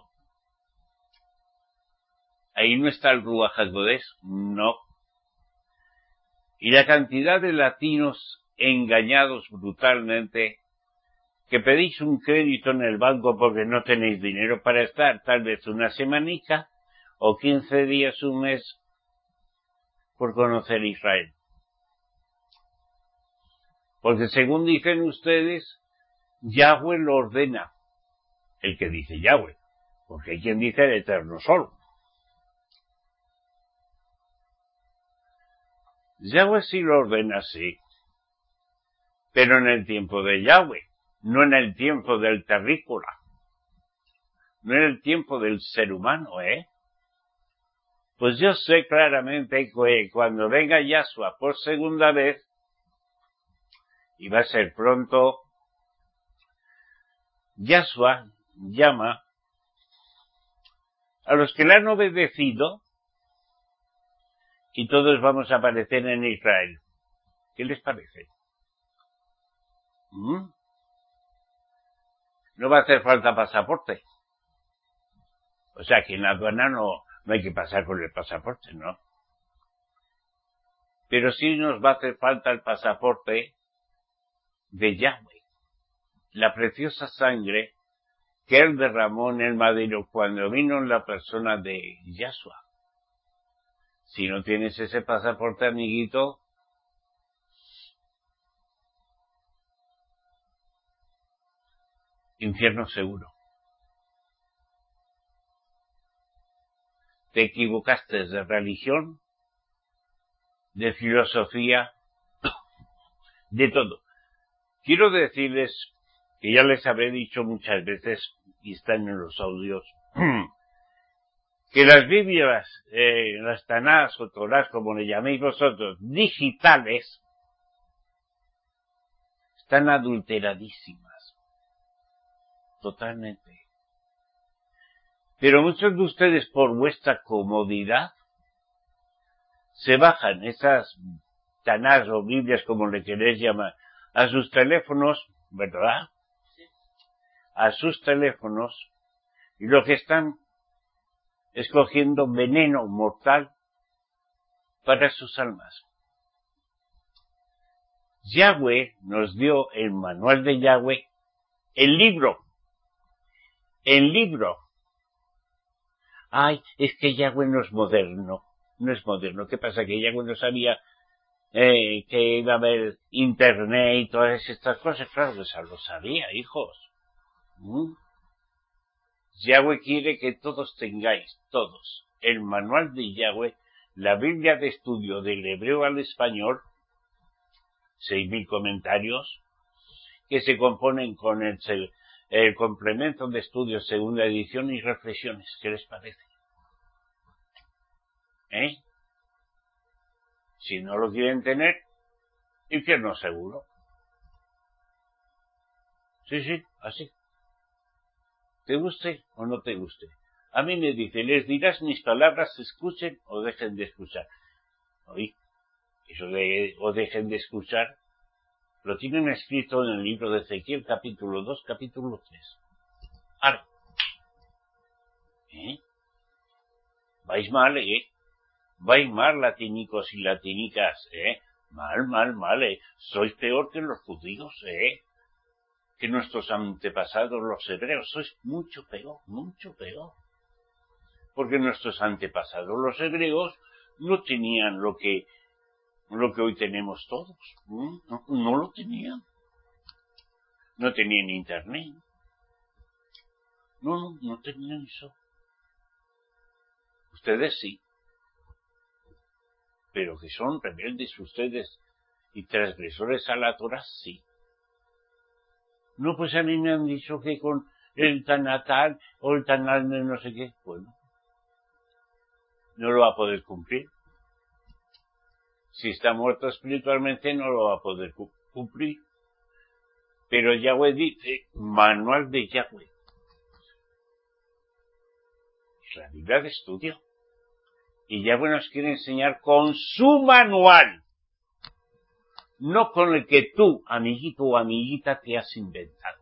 Ahí no está el Ruach HaKodesh. No. Y la cantidad de latinos engañados brutalmente, que pedís un crédito en el banco porque no tenéis dinero para estar tal vez una semanica o 15 días, un mes, por conocer Israel. Porque según dicen ustedes, Yahweh lo ordena. El que dice Yahweh. Porque hay quien dice el Eterno solo. Yahweh sí lo ordena, sí. Pero en el tiempo de Yahweh. No en el tiempo del terrícola. No en el tiempo del ser humano, Pues yo sé claramente que cuando venga Yahshua por segunda vez, y va a ser pronto, Yahshua llama a los que le han obedecido y todos vamos a aparecer en Israel. ¿Qué les parece? No va a hacer falta pasaporte. O sea que en la aduana no hay que pasar con el pasaporte, ¿no? Pero sí nos va a hacer falta el pasaporte de Yahweh. La preciosa sangre que él derramó en el madero cuando vino en la persona de Yahshua. Si no tienes ese pasaporte, amiguito, infierno seguro. Te equivocaste de religión, de filosofía, de todo. Quiero decirles, que ya les habré dicho muchas veces, y están en los audios, que las Biblias, las Tanás o Torás, como le llaméis vosotros, digitales, están adulteradísimas. Totalmente. Pero muchos de ustedes, por vuestra comodidad, se bajan esas Tanás o Biblias, como le queréis llamar, a sus teléfonos, ¿verdad? A sus teléfonos, y lo que están escogiendo veneno mortal para sus almas. Yahweh nos dio el manual de Yahweh, el libro. Ay, es que Yahweh no es moderno. No es moderno. ¿Qué pasa? Que Yahweh no sabía que iba a haber internet y todas estas cosas. Claro que eso lo sabía, hijos. Yahweh quiere que todos tengáis, todos, el manual de Yahweh, la Biblia de estudio del hebreo al español, 6.000 comentarios, que se componen con el complemento de estudio segunda edición y reflexiones. ¿Qué les parece? Si no lo quieren tener, infierno seguro. Sí, así. ¿Te guste o no te guste? A mí me dice, les dirás mis palabras, escuchen o dejen de escuchar. Oí, eso de o dejen de escuchar, lo tienen escrito en el libro de Ezequiel, capítulo 2, capítulo 3. Ahora, vais mal, vais mal, latinicos y latinicas, mal, sois peor que los judíos, que nuestros antepasados los hebreos, sois mucho peor, porque nuestros antepasados los hebreos no tenían lo que hoy tenemos todos, no lo tenían, no tenían internet, no tenían eso, ustedes sí, pero que son rebeldes ustedes y transgresores a la Torah, sí. No, pues a mí me han dicho que con el Tanatal o el Tanal de no sé qué, bueno, no lo va a poder cumplir. Si está muerto espiritualmente no lo va a poder cumplir. Pero Yahweh dice, manual de Yahweh. Es la Biblia de estudio. Y Yahweh nos quiere enseñar con su manual. No con el que tú, amiguito o amiguita, te has inventado.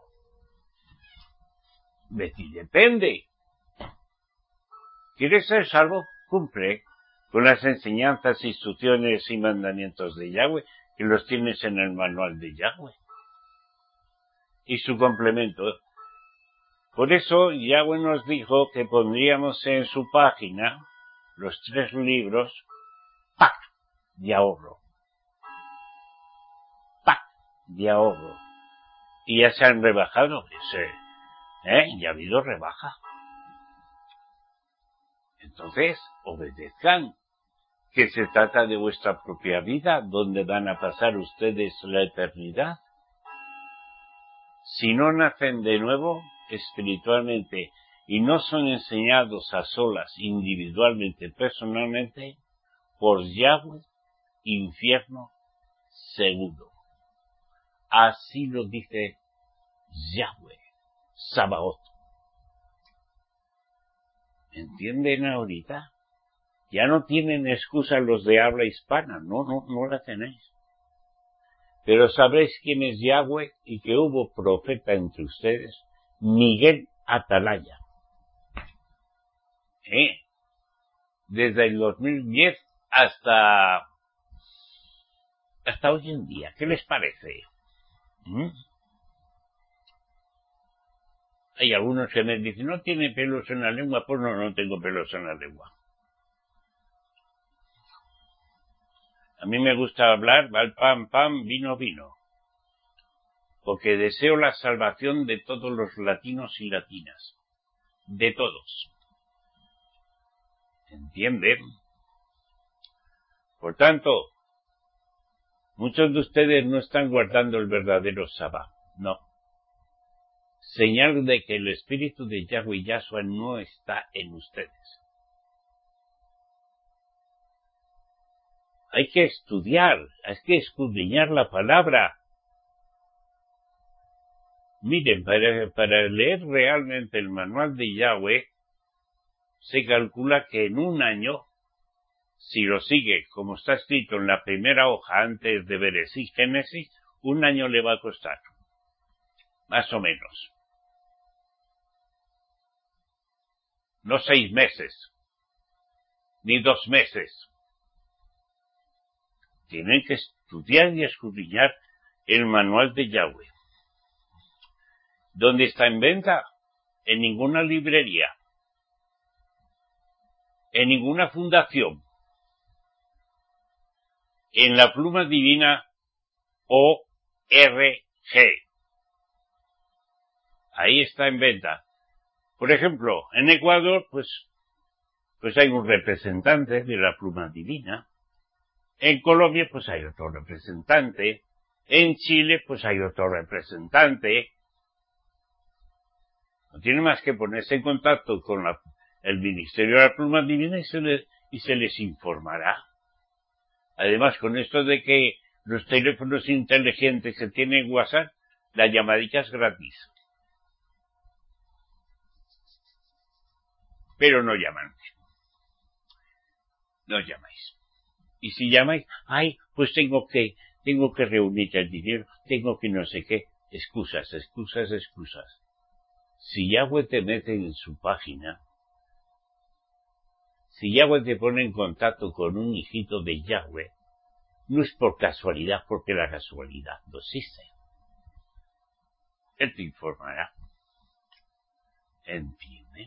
De ti depende. ¿Quieres ser salvo? Cumple con las enseñanzas, instrucciones y mandamientos de Yahweh, que los tienes en el manual de Yahweh. Y su complemento. Por eso Yahweh nos dijo que pondríamos en su página los 3 libros, pack de ahorro. De ahorro. Y ya se han rebajado. Ya ha habido rebaja. Entonces, obedezcan, que se trata de vuestra propia vida, donde van a pasar ustedes la eternidad. Si no nacen de nuevo, espiritualmente, y no son enseñados a solas, individualmente, personalmente, por Yahweh, infierno seguro. Así lo dice Yahweh, Sabaoth. ¿Entienden ahorita? Ya no tienen excusa los de habla hispana, no la tenéis. Pero sabréis quién es Yahweh y que hubo profeta entre ustedes, Miguel Atalaya. Desde el 2010 hasta hoy en día. ¿Qué les parece? Hay algunos que me dicen, ¿no tiene pelos en la lengua? Pues no tengo pelos en la lengua. A mí me gusta hablar, pan, vino. Porque deseo la salvación de todos los latinos y latinas. De todos. ¿Entienden? Por tanto, muchos de ustedes no están guardando el verdadero Sabbat. No. Señal de que el espíritu de Yahweh y Yahshua no está en ustedes. Hay que estudiar, hay que escudriñar la palabra. Miren, para leer realmente el manual de Yahweh, se calcula que en un año, si lo sigue como está escrito en la primera hoja antes de Bereshit Génesis, un año le va a costar, más o menos. No 6 meses, ni 2 meses. Tienen que estudiar y escudriñar el manual de Yahweh. ¿Dónde está en venta? En ninguna librería, en ninguna fundación, en la Pluma Divina ORG. Ahí está en venta. Por ejemplo, en Ecuador, pues hay un representante de la Pluma Divina. En Colombia, pues hay otro representante. En Chile, pues hay otro representante. No tiene más que ponerse en contacto con el Ministerio de la Pluma Divina y se les informará. Además, con esto de que los teléfonos inteligentes que tienen WhatsApp, la llamadita es gratis. Pero no llaman. No llamáis. Y si llamáis, pues tengo que reunir el dinero, tengo que no sé qué. Excusas. Si Yahweh te mete en su página, si Yahweh te pone en contacto con un hijito de Yahweh, no es por casualidad, porque la casualidad no existe. Él te informará. ¿Entienden?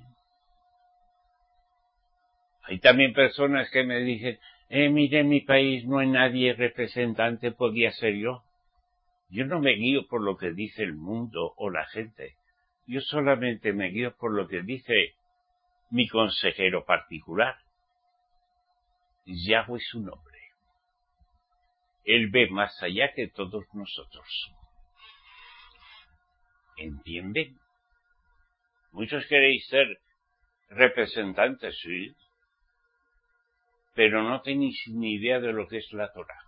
Hay también personas que me dicen, mire, en mi país no hay nadie representante, podía ser yo. Yo no me guío por lo que dice el mundo o la gente. Yo solamente me guío por lo que dice mi consejero particular. Yahweh es su nombre. Él ve más allá que todos nosotros. ¿Entienden? Muchos queréis ser representantes, sí, pero no tenéis ni idea de lo que es la Torah.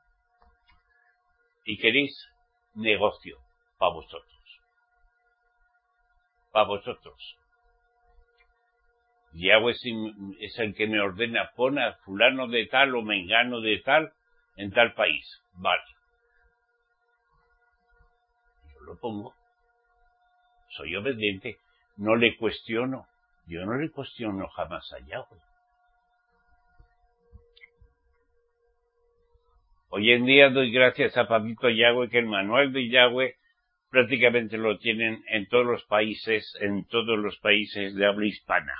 Y queréis negocio para vosotros. Yahweh es el que me ordena, pon a fulano de tal o mengano de tal en tal país. Vale. Yo lo pongo. Soy obediente. No le cuestiono. Yo no le cuestiono jamás a Yahweh. Hoy en día doy gracias a Papito Yahweh que el manual de Yahweh prácticamente lo tienen en todos los países de habla hispana.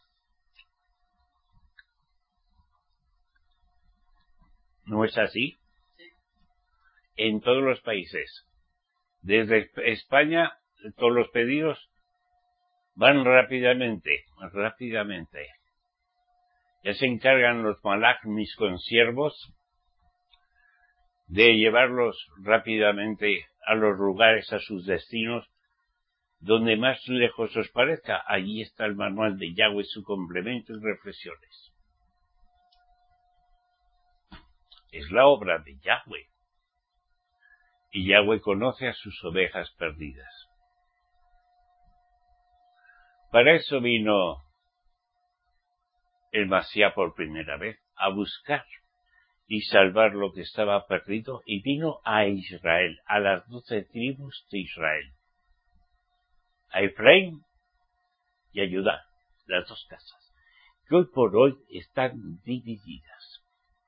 ¿No es así? En todos los países. Desde España, todos los pedidos van rápidamente. Ya se encargan los malach, mis consiervos, de llevarlos rápidamente a los lugares, a sus destinos, donde más lejos os parezca. Allí está el manual de Yahweh, su complemento y reflexiones. Es la obra de Yahweh. Y Yahweh conoce a sus ovejas perdidas. Para eso vino el Mashiach por primera vez, a buscar y salvar lo que estaba perdido, y vino a Israel, a las 12 tribus de Israel, a Efraín y a Judá, las dos casas, que hoy por hoy están divididas.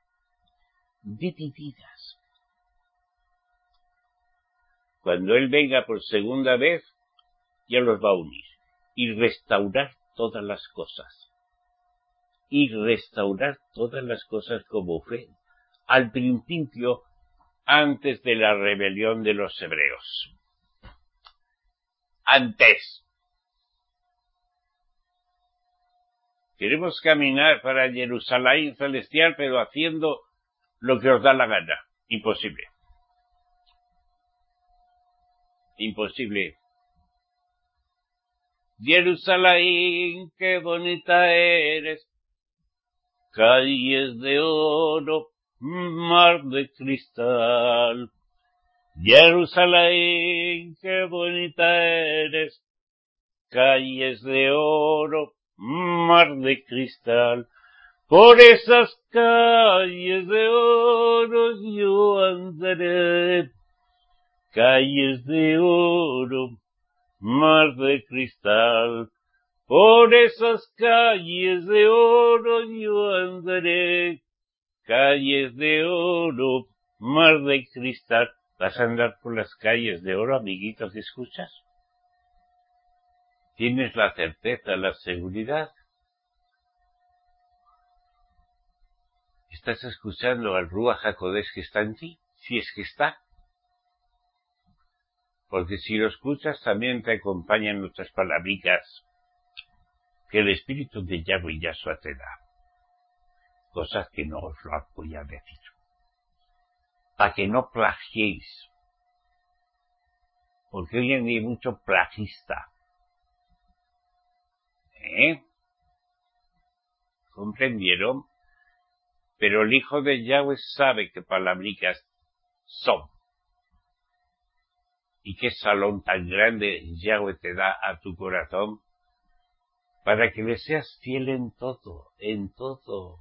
Cuando Él venga por segunda vez, ya los va a unir y restaurar todas las cosas. Como fue al principio, antes de la rebelión de los hebreos. Antes. Queremos caminar para Jerusalén celestial, pero haciendo lo que os da la gana. Imposible. Jerusalén, qué bonita eres, calles de oro, mar de cristal. Jerusalén, qué bonita eres, calles de oro, mar de cristal. Por esas calles de oro yo andaré, calles de oro, mar de cristal. Por esas calles de oro yo andaré, calles de oro, mar de cristal. ¿Vas a andar por las calles de oro, amiguito, que escuchas? ¿Tienes la certeza, la seguridad? ¿Estás escuchando al Ruach HaKodesh que está en ti? Si es que está. Porque si lo escuchas, también te acompañan nuestras palabricas que el Espíritu de Yahweh y Yahshua te da. Cosas que no os lo voy a decir. Para que no plagiéis. Porque hoy en día hay mucho plagista. ¿Comprendieron? Pero el Hijo de Yahweh sabe qué palabricas son. Y qué salón tan grande Yahweh te da a tu corazón para que le seas fiel en todo, en todo.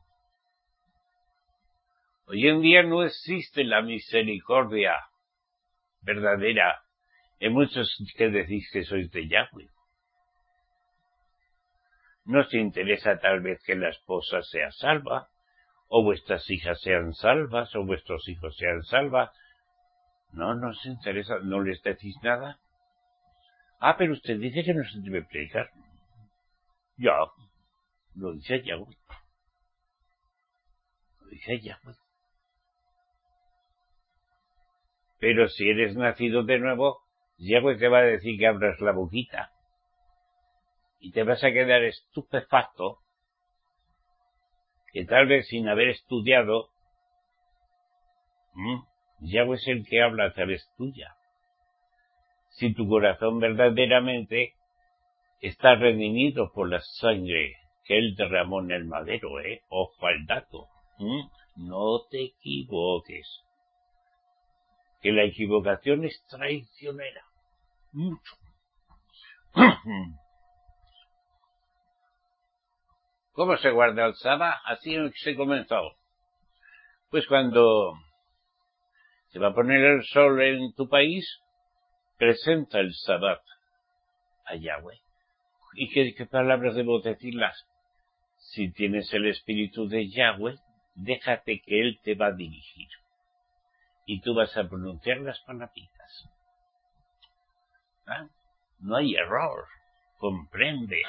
Hoy en día no existe la misericordia verdadera en muchos que decís que sois de Yahweh. No os interesa tal vez que la esposa sea salva, o vuestras hijas sean salvas, o vuestros hijos sean salvas. No os interesa, no les decís nada. Pero usted dice que no se debe predicar. Ya, lo dice Yahweh. Lo dice Yahweh. Pero si eres nacido de nuevo, Yahweh te va a decir que abras la boquita. Y te vas a quedar estupefacto, que tal vez sin haber estudiado, Yahweh es el que habla a través tuya. Si tu corazón verdaderamente está redimido por la sangre que Él derramó en el madero, ojo al dato. No te equivoques. Que la equivocación es traicionera. Mucho. ¿Cómo se guarda el sábado? Así se comenzó. Pues cuando se va a poner el sol en tu país, presenta el Sabbat a Yahweh. ¿Y qué palabras debo decirlas? Si tienes el espíritu de Yahweh, déjate que Él te va a dirigir. Y tú vas a pronunciar las palabritas. No hay error. Comprende.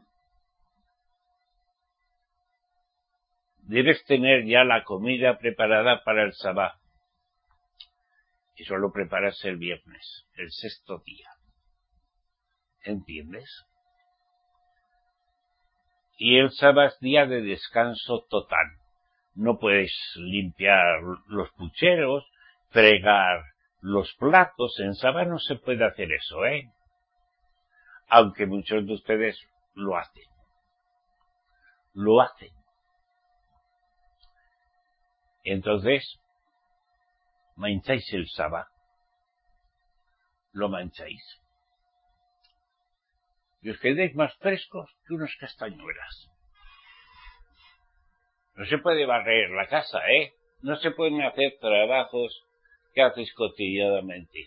Debes tener ya la comida preparada para el Sabbat. Eso lo preparas el viernes, el sexto día. ¿Entiendes? Y el Sabbat es día de descanso total. No puedes limpiar los pucheros, fregar los platos. En Sabbat no se puede hacer eso, Aunque muchos de ustedes lo hacen. Lo hacen. Entonces, mancháis el Sabbat. Lo mancháis. Y os quedéis más frescos que unas castañuelas. No se puede barrer la casa, No se pueden hacer trabajos que haces cotidianamente.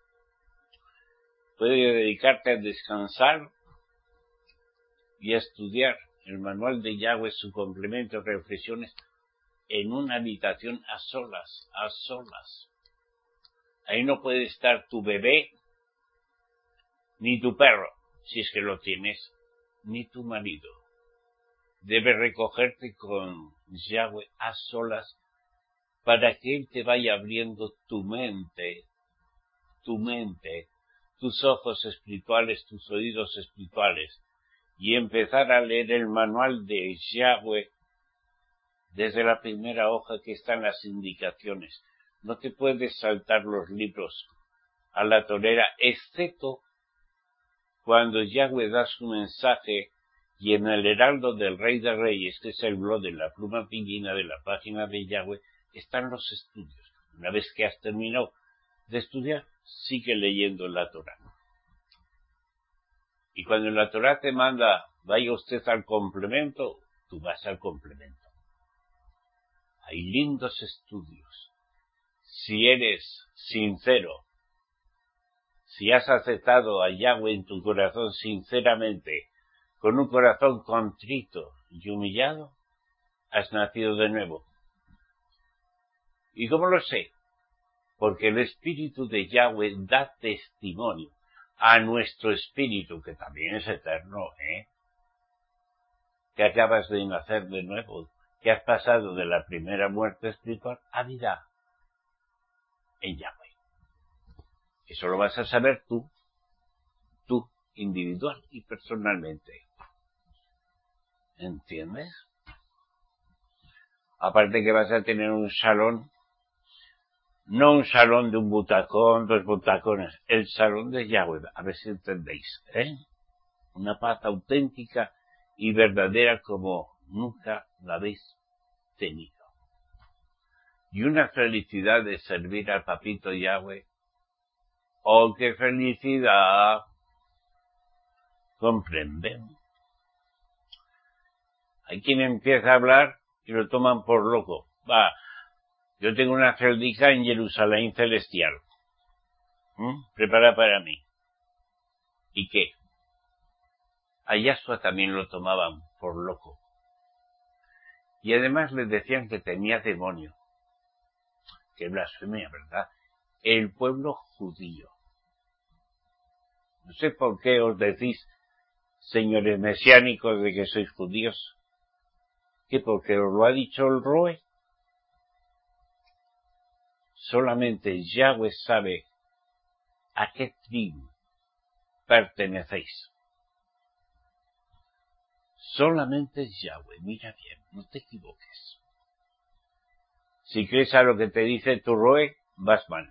Puedes dedicarte a descansar y a estudiar el manual de Yahweh, su complemento, reflexiones, en una habitación a solas, a solas. Ahí no puede estar tu bebé, ni tu perro, si es que lo tienes, ni tu marido. Debes recogerte con Yahweh a solas para que Él te vaya abriendo tu mente, tus ojos espirituales, tus oídos espirituales, y empezar a leer el manual de Yahweh desde la primera hoja que están las indicaciones. No te puedes saltar los libros a la torera, excepto cuando Yahweh da su mensaje y en el heraldo del Rey de Reyes, que es el blog de la pluma pingüina de la página de Yahweh, están los estudios. Una vez que has terminado de estudiar, sigue leyendo la Torá. Y cuando la Torá te manda, vaya usted al complemento, tú vas al complemento. Hay lindos estudios. Si eres sincero, si has aceptado a Yahweh en tu corazón sinceramente, con un corazón contrito y humillado, has nacido de nuevo. ¿Y cómo lo sé? Porque el Espíritu de Yahweh da testimonio a nuestro espíritu, que también es eterno, que acabas de nacer de nuevo, que has pasado de la primera muerte espiritual a vida en Yahweh. Eso lo vas a saber tú individual y personalmente. ¿Entiendes? Aparte que vas a tener un salón, no un salón de un butacón, 2 butacones, el salón de Yahweh, a ver si entendéis, una paz auténtica y verdadera como nunca la habéis tenido. Y una felicidad de servir al papito Yahweh. ¡Oh, qué felicidad! ¿Comprenden? Hay quien empieza a hablar y lo toman por loco. Yo tengo una celdica en Jerusalén celestial. Prepara para mí. ¿Y qué? A Yahshua también lo tomaban por loco. Y además le decían que tenía demonio. Qué blasfemia, ¿verdad? El pueblo judío. No sé por qué os decís, señores mesiánicos, de que sois judíos. ¿Qué? Porque os lo ha dicho el Roe. Solamente Yahweh sabe a qué tribu pertenecéis. Solamente Yahweh. Mira bien, no te equivoques. Si crees a lo que te dice tu Roe, vas mal.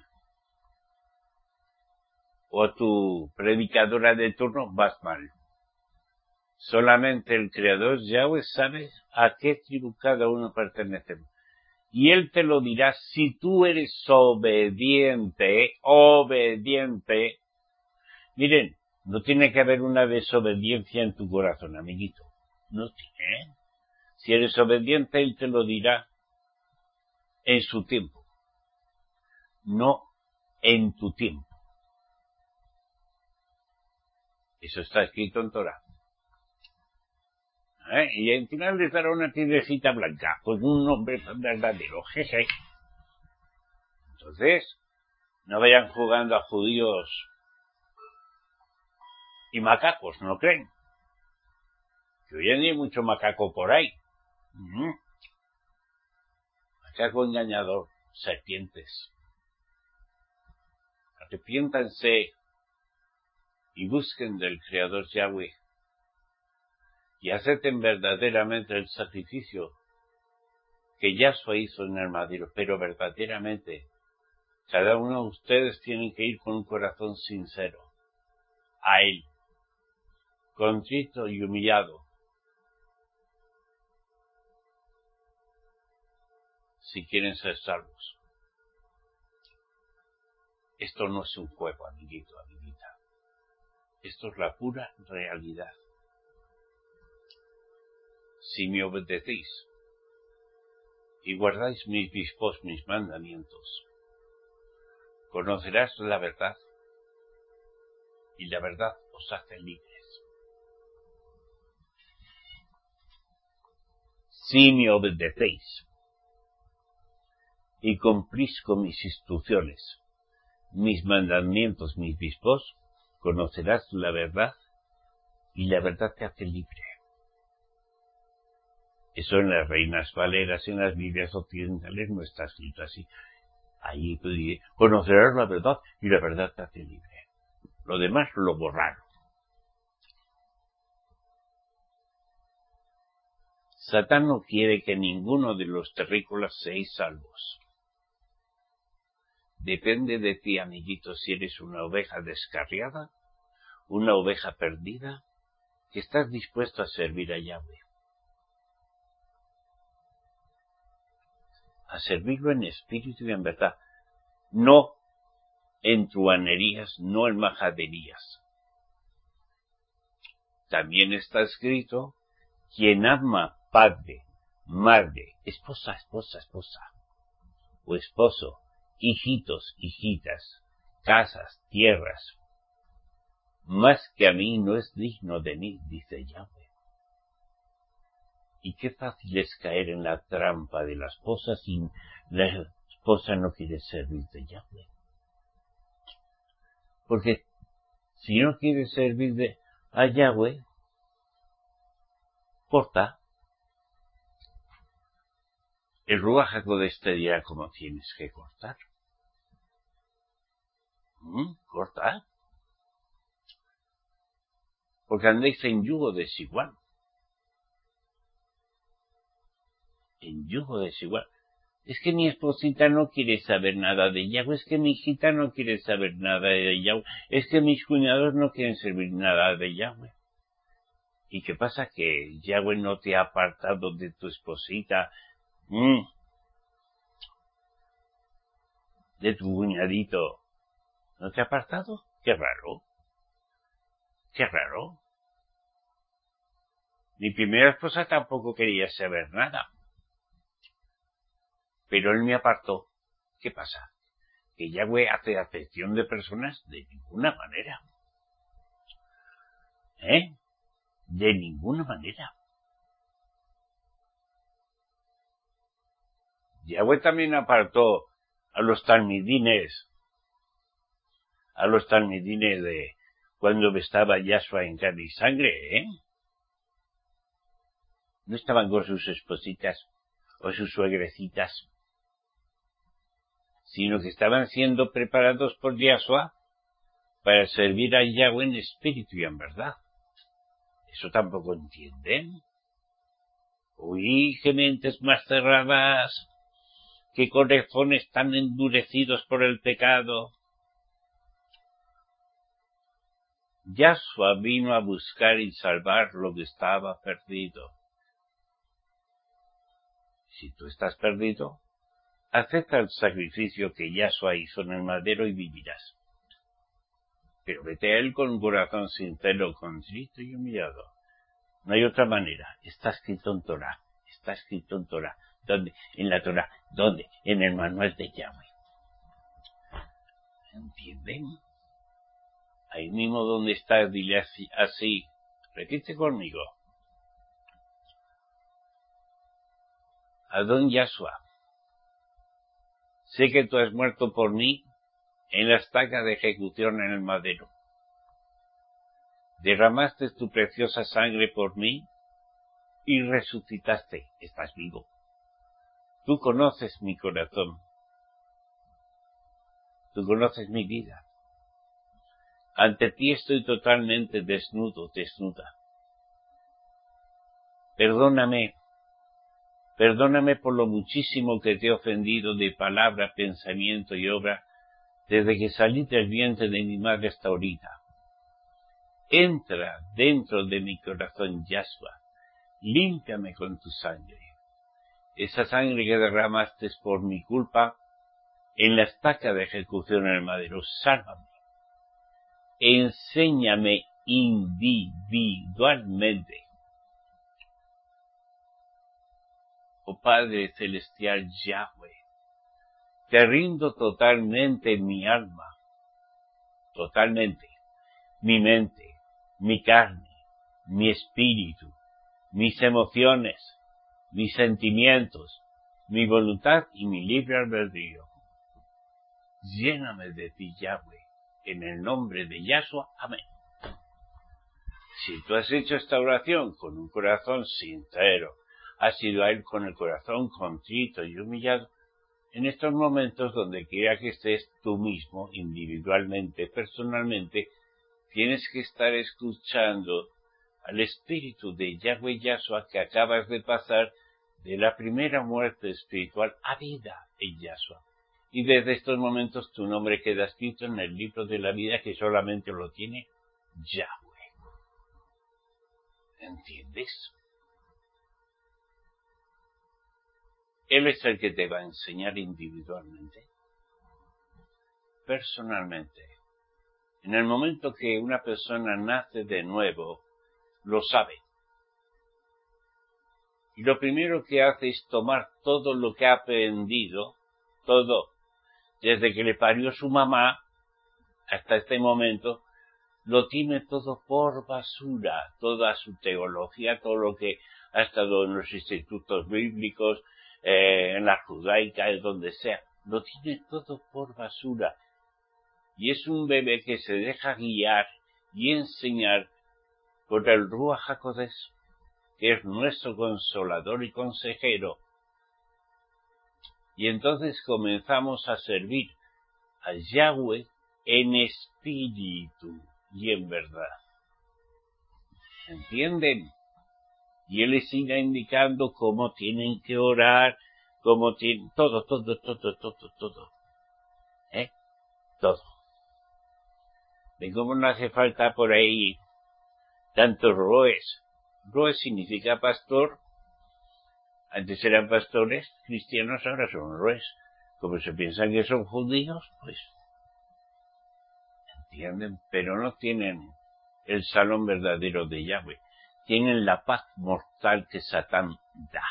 O tu predicadora de turno, vas mal. Solamente el Creador Yahweh sabe a qué tribu cada uno pertenece. Y Él te lo dirá si tú eres obediente. Miren, no tiene que haber una desobediencia en tu corazón, amiguito. No tiene. Si eres obediente, Él te lo dirá en su tiempo. No en tu tiempo. Eso está escrito en Torah. Y al final les dará una piedrecita blanca con un nombre verdadero, jeje. Entonces, no vayan jugando a judíos y macacos, ¿no creen? Que hoy en día hay mucho macaco por ahí. Macaco engañador, serpientes. Arrepiéntanse y busquen del Creador Yahweh y acepten verdaderamente el sacrificio que Yahshua hizo en el madero, pero verdaderamente cada uno de ustedes tiene que ir con un corazón sincero a Él, contrito y humillado, si quieren ser salvos. Esto no es un juego, amiguito, amiguita. Esto es la pura realidad. Si me obedecéis y guardáis mis mitzvot, mis mandamientos, conocerás la verdad y la verdad os hace libres. Si me obedecéis y cumplís con mis instrucciones, mis mandamientos, mis mitzvot, conocerás la verdad y la verdad te hace libre. Eso en las Reinas Valeras, en las Biblias occidentales no está escrito así. Ahí conocerás la verdad y la verdad te hace libre. Lo demás lo borraron. Satán no quiere que ninguno de los terrícolas seáis salvos. Depende de ti, amiguito, si eres una oveja descarriada, una oveja perdida, que estás dispuesto a servir a Yahweh. a servirlo en espíritu y en verdad, no en truhanerías, no en majaderías. También está escrito, quien ama padre, madre, esposa, o esposo, hijitos, hijitas, casas, tierras, más que a mí no es digno de mí, dice Yahweh. Y qué fácil es caer en la trampa de la esposa si la esposa no quiere servir de Yahweh. Porque si no quiere servir a Yahweh, corta. El Ruach HaKodesh te dirá cómo tienes que cortar. Corta. Porque andéis en yugo desigual. En yugo desigual. Es que mi esposita no quiere saber nada de Yahweh, es que mi hijita no quiere saber nada de Yahweh, es que mis cuñados no quieren servir nada de Yahweh. ¿Y qué pasa? Que Yahweh no te ha apartado de tu esposita, de tu cuñadito. ¿No te ha apartado? Qué raro. Qué raro. Mi primera esposa tampoco quería saber nada. Pero él me apartó. ¿Qué pasa? ¿Que Yahweh hace acepción de personas? De ninguna manera. De ninguna manera. Yahweh también apartó a los talmidines de cuando estaba Yahshua en carne y sangre, No estaban con sus espositas o sus suegrecitas, sino que estaban siendo preparados por Yahshua para servir a Yahweh en espíritu y en verdad. Eso tampoco entienden. Uy, qué mentes más cerradas, qué corazones tan endurecidos por el pecado. Yahshua vino a buscar y salvar lo que estaba perdido. Si tú estás perdido, acepta el sacrificio que Yahshua hizo en el madero y vivirás. Pero vete a él con un corazón sincero, contrito y humillado. No hay otra manera. Está escrito en Torah. Está escrito en Torah. ¿Dónde? En la Torah. ¿Dónde? En el manual de Yahweh. ¿Entienden? Ahí mismo donde estás, dile así. Repite conmigo. Adón Yahshua, sé que tú has muerto por mí en la estaca de ejecución en el madero. Derramaste tu preciosa sangre por mí y resucitaste. Estás vivo. Tú conoces mi corazón. Tú conoces mi vida. Ante ti estoy totalmente desnudo, desnuda. Perdóname por lo muchísimo que te he ofendido de palabra, pensamiento y obra desde que salí del vientre de mi madre hasta ahorita. Entra dentro de mi corazón, Yahshua. Límpiame con tu sangre. Esa sangre que derramaste por mi culpa en la estaca de ejecución en el madero. Sálvame. Enséñame individualmente. Oh Padre Celestial Yahweh, te rindo totalmente mi alma, totalmente, mi mente, mi carne, mi espíritu, mis emociones, mis sentimientos, mi voluntad y mi libre albedrío. Lléname de ti, Yahweh, en el nombre de Yahshua. Amén. Si tú has hecho esta oración con un corazón sincero, has ido a Él con el corazón contrito y humillado, en estos momentos, donde quiera que estés tú mismo, individualmente, personalmente, tienes que estar escuchando al Espíritu de Yahweh Yahshua que acabas de pasar de la primera muerte espiritual a vida en Yahshua. Y desde estos momentos tu nombre queda escrito en el libro de la vida que solamente lo tiene Yahweh. ¿Entiendes? Él es el que te va a enseñar individualmente, personalmente. En el momento que una persona nace de nuevo, lo sabe. Y lo primero que hace es tomar todo lo que ha aprendido, todo, desde que le parió su mamá hasta este momento, lo tiene todo por basura, toda su teología, todo lo que ha estado en los institutos bíblicos, en la judaica, en donde sea, lo tiene todo por basura. Y es un bebé que se deja guiar y enseñar por el Ruach HaKodesh, que es nuestro consolador y consejero. Y entonces comenzamos a servir a Yahweh en espíritu y en verdad. ¿Entienden? Y Él les irá indicando cómo tienen que orar, cómo tienen... Todo. Todo. ¿Ven cómo no hace falta por ahí tantos roes? Roes significa pastor. Antes eran pastores cristianos, ahora son roes. Como se piensan que son judíos, pues... ¿Entienden? Pero no tienen el salón verdadero de Yahweh. Tienen la paz mortal que Satán da.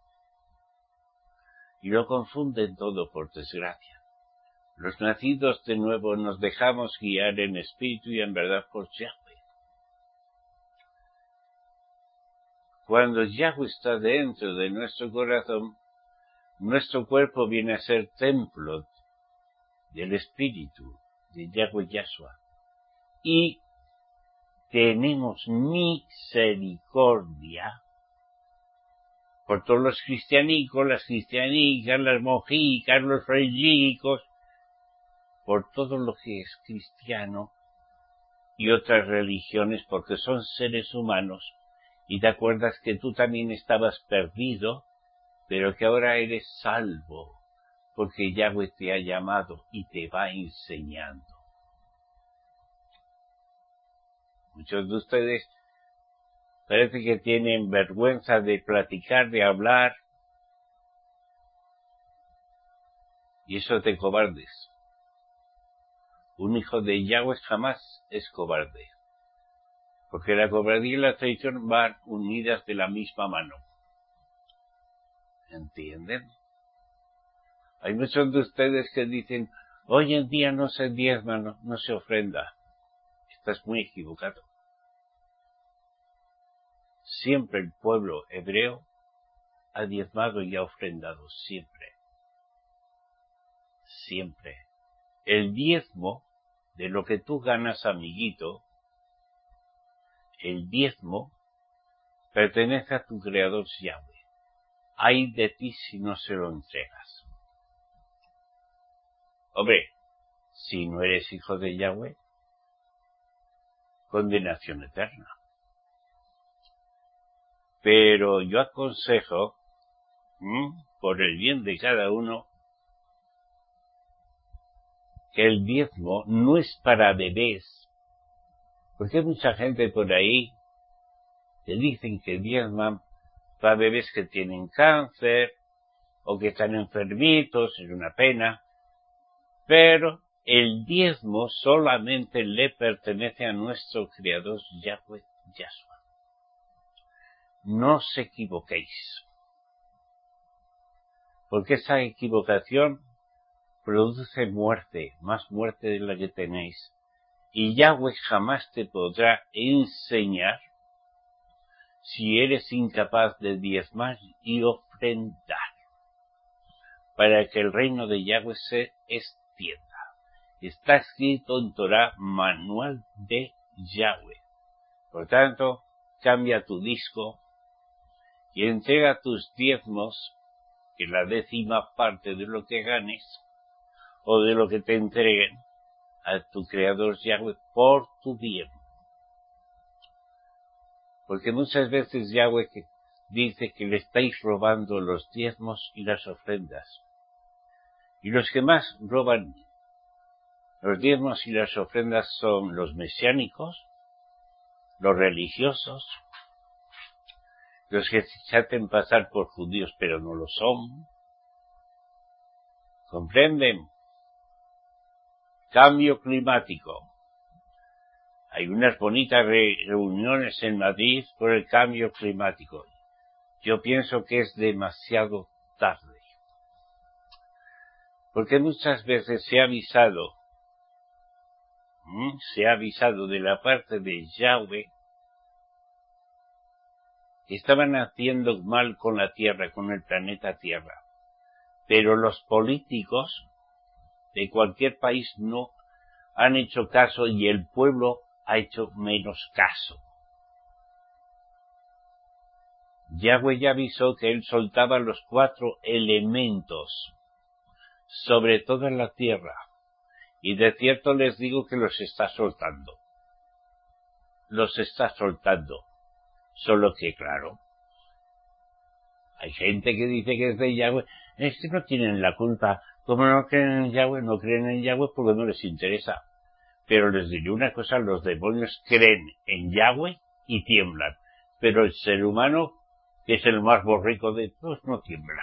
Y lo confunden todo, por desgracia. Los nacidos de nuevo nos dejamos guiar en espíritu y en verdad por Yahweh. Cuando Yahweh está dentro de nuestro corazón, nuestro cuerpo viene a ser templo del espíritu de Yahweh Yahshua. Y tenemos misericordia por todos los cristianicos, las cristianicas, las mojicas, los freyicos, por todo lo que es cristiano y otras religiones, porque son seres humanos. Y te acuerdas que tú también estabas perdido, pero que ahora eres salvo, porque Yahweh te ha llamado y te va enseñando. Muchos de ustedes parece que tienen vergüenza de platicar, de hablar, y eso de cobardes. Un hijo de Yahweh jamás es cobarde, porque la cobardía y la traición van unidas de la misma mano. ¿Entienden? Hay muchos de ustedes que dicen, hoy en día no se diezma, no se ofrenda. Estás muy equivocado. Siempre el pueblo hebreo ha diezmado y ha ofrendado, siempre. Siempre. El diezmo de lo que tú ganas, amiguito, el diezmo pertenece a tu creador Yahweh. Ay de ti si no se lo entregas. Hombre, si no eres hijo de Yahweh, condenación eterna. Pero yo aconsejo, por el bien de cada uno, que el diezmo no es para bebés, porque hay mucha gente por ahí que dicen que diezman para bebés que tienen cáncer o que están enfermitos, es una pena, pero el diezmo solamente le pertenece a nuestro Creador Yahweh Yahshua. No os equivoquéis, porque esa equivocación produce muerte, más muerte de la que tenéis, y Yahweh jamás te podrá enseñar si eres incapaz de diezmar y ofrendar, para que el reino de Yahweh se extienda. Está escrito en Torah, manual de Yahweh. Por tanto, cambia tu disco y entrega tus diezmos, que la 10ª parte de lo que ganes, o de lo que te entreguen, a tu Creador Yahweh por tu bien. Porque muchas veces Yahweh dice que le estáis robando los diezmos y las ofrendas. Y los que más roban los diezmos y las ofrendas son los mesiánicos, los religiosos, los que se hacen pasar por judíos pero no lo son, ¿Comprenden? Cambio climático. Hay unas bonitas reuniones en Madrid por el cambio climático. Yo pienso que es demasiado tarde. Porque muchas veces se ha avisado de la parte de Yahweh que estaban haciendo mal con la Tierra, con el planeta Tierra. Pero los políticos de cualquier país no han hecho caso y el pueblo ha hecho menos caso. Yahweh ya avisó que él soltaba los 4 elementos sobre toda la tierra, y de cierto les digo que los está soltando. Los está soltando. Solo que, claro, hay gente que dice que es de Yahweh. Es que no tienen la culpa. Como no creen en Yahweh, no creen en Yahweh porque no les interesa. Pero les diré una cosa, los demonios creen en Yahweh y tiemblan. Pero el ser humano, que es el más borrico de todos, no tiembla.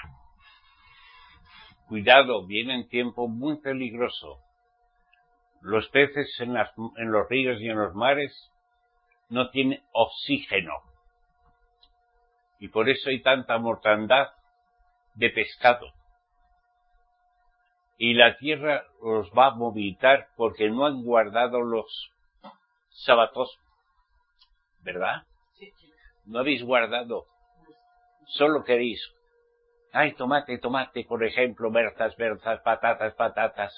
Cuidado, viene un tiempo muy peligroso. Los peces en los ríos y en los mares no tienen oxígeno. Y por eso hay tanta mortandad de pescado. Y la tierra los va a vomitar porque no han guardado los sábados, ¿verdad? No habéis guardado. Solo queréis. Ay, tomate, por ejemplo, berzas, patatas.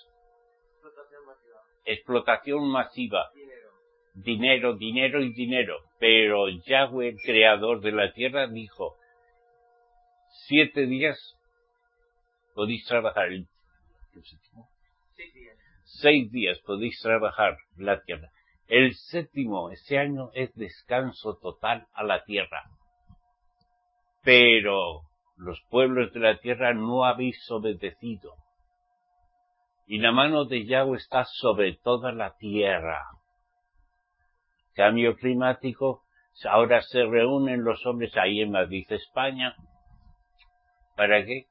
Explotación masiva. Dinero. Pero Yahweh, el creador de la tierra, dijo, 7 días podéis trabajar. 6 días podéis trabajar la tierra. El 7º, ese año, es descanso total a la tierra. Pero los pueblos de la tierra no habéis obedecido. Y la mano de Yahweh está sobre toda la tierra. Cambio climático, ahora se reúnen los hombres ahí en Madrid, España. ¿Para qué?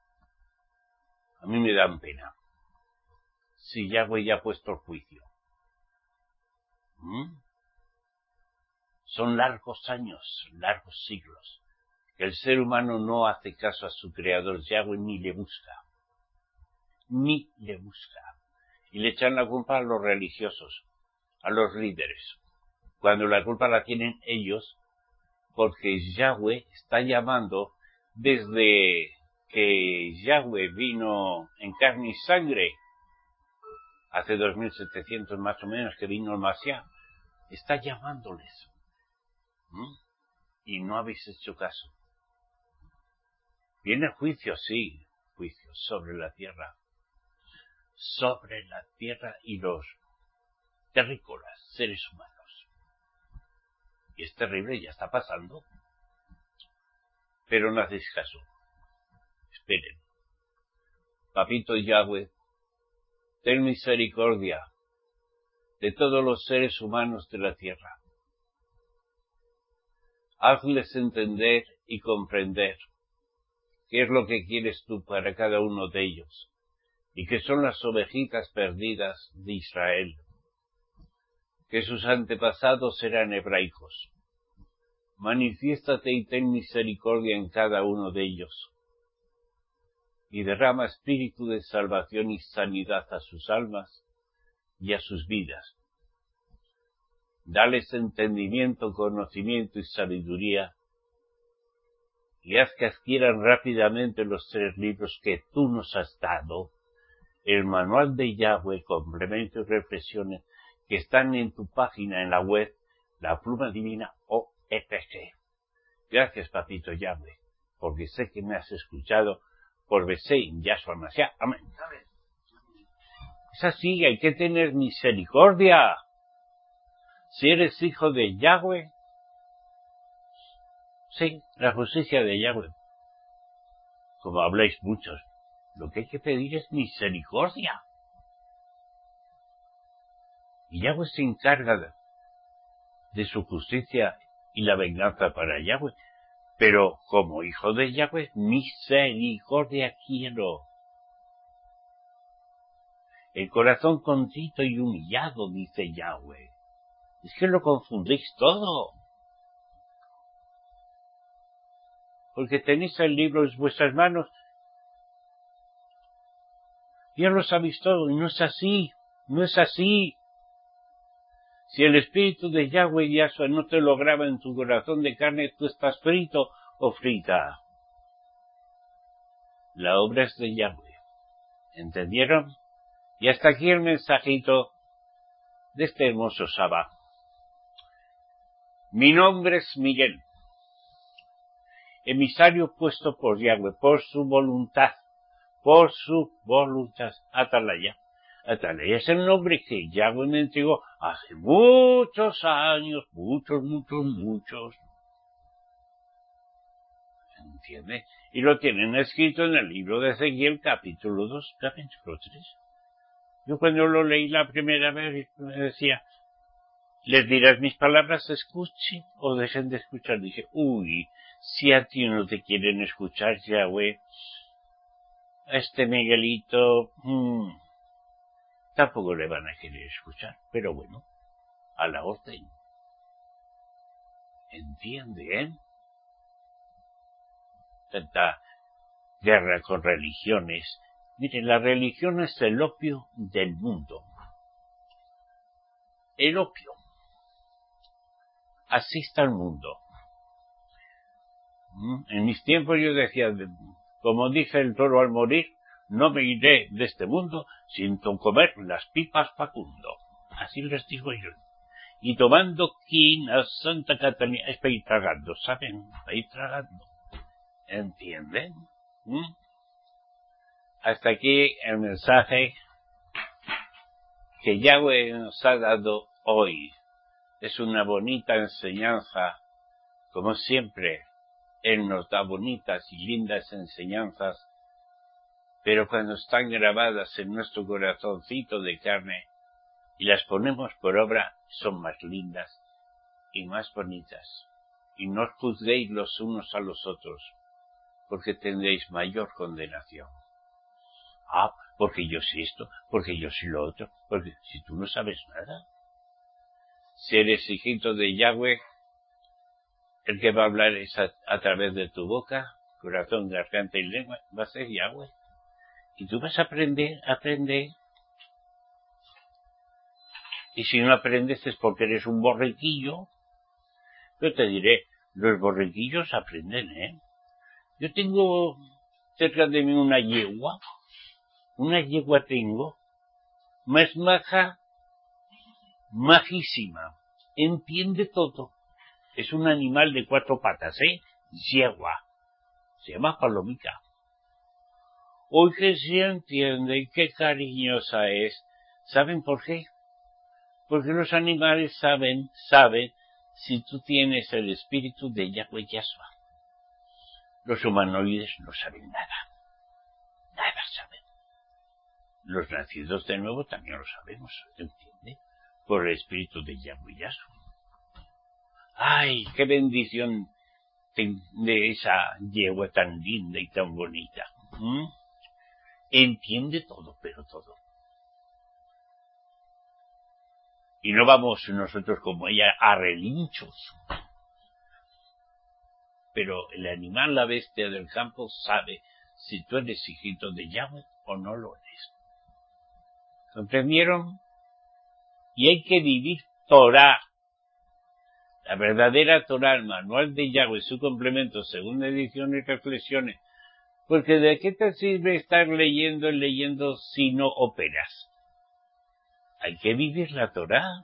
A mí me dan pena. Si Yahweh ya ha puesto el juicio. Son largos años, largos siglos, que el ser humano no hace caso a su creador Yahweh ni le busca. Y le echan la culpa a los religiosos, a los líderes, cuando la culpa la tienen ellos, porque Yahweh está llamando desde que Yahweh vino en carne y sangre, hace 2700 más o menos que vino el Mashiach, está llamándoles. Y no habéis hecho caso. Viene juicio, sí, juicio sobre la tierra y los terrícolas, seres humanos. Y es terrible, ya está pasando. Pero no hacéis caso. Esperen. Papito Yahweh, ten misericordia de todos los seres humanos de la tierra. Hazles entender y comprender qué es lo que quieres tú para cada uno de ellos, y que son las ovejitas perdidas de Israel, que sus antepasados eran hebraicos. Manifiéstate y ten misericordia en cada uno de ellos, y derrama espíritu de salvación y sanidad a sus almas y a sus vidas. Dales entendimiento, conocimiento y sabiduría, y haz que adquieran rápidamente los 3 libros que tú nos has dado, el manual de Yahweh, complementos y reflexiones, que están en tu página en la web, La Pluma Divina OEPG. Gracias, papito Yahweh, porque sé que me has escuchado por Besé, Yahshua Mashiach. Amén. Es así, hay que tener misericordia. Si eres hijo de Yahweh, sí, la justicia de Yahweh. Como habláis muchos, lo que hay que pedir es misericordia. Y Yahweh se encarga de su justicia y la venganza para Yahweh. Pero como hijo de Yahweh, misericordia quiero. El corazón contrito y humillado, dice Yahweh. Es que lo confundéis todo. Porque tenéis el libro en vuestras manos. Ya lo sabéis todo, y no es así. No es así. Si el espíritu de Yahweh Yahshua no te lo graba en tu corazón de carne, tú estás frito o frita. La obra es de Yahweh. ¿Entendieron? Y hasta aquí el mensajito de este hermoso sábado. Mi nombre es Miguel, emisario puesto por Yahweh, por su voluntad, Atalaya. Atalaya es el nombre que Yahweh me entregó hace muchos años, muchos. ¿Entiende? Y lo tienen escrito en el libro de Ezequiel, capítulo 2, capítulo 3. Yo cuando lo leí la primera vez me decía, les dirás mis palabras, escuchen o dejen de escuchar. Dije, si a ti no te quieren escuchar, Yahweh, a este Miguelito, tampoco le van a querer escuchar. Pero bueno, a la orden. ¿Entiende, Tanta guerra con religiones. Mire, la religión es el opio del mundo. El opio. Así está el mundo. En mis tiempos yo decía, como dice el toro al morir, no me iré de este mundo sin comer las pipas Facundo. Así les digo yo. Y tomando quina Santa Catalina, es para ir tragando, ¿saben? Para ir tragando. ¿Entienden? Hasta aquí el mensaje que Yahweh nos ha dado hoy. Es una bonita enseñanza, como siempre. Él nos da bonitas y lindas enseñanzas, pero cuando están grabadas en nuestro corazoncito de carne y las ponemos por obra, son más lindas y más bonitas. Y no os juzguéis los unos a los otros, porque tendréis mayor condenación. Porque yo sé esto, porque yo sé lo otro, porque si tú no sabes nada. Si eres hijito de Yahweh, el que va a hablar es a través de tu boca, corazón, garganta y lengua, va a ser Yahweh. Y tú vas a aprender. Y si no aprendes es porque eres un borriquillo. Yo te diré, los borriquillos aprenden, Yo tengo cerca de mí una yegua tengo, más maja, majísima, entiende todo. Es un animal de 4 patas, yegua, se llama Palomica. Oye, sí entiende, qué cariñosa es. ¿Saben por qué? Porque los animales saben si tú tienes el espíritu de Yahweh Yahshua. Los humanoides no saben nada saben. Los nacidos de nuevo también lo sabemos, ¿entiende? Por el espíritu de Yahweh Yahshua. ¡Ay, qué bendición de esa yegua tan linda y tan bonita! Entiende todo, pero todo. Y no vamos nosotros como ella a relinchos. Pero el animal, la bestia del campo, sabe si tú eres hijito de Yahweh o no lo eres. ¿Comprendieron? Y hay que vivir Torah. La verdadera Torah, el manual de Yahweh, su complemento, segunda edición y reflexiones. Porque ¿de qué te sirve estar leyendo si no operas? Hay que vivir la Torah.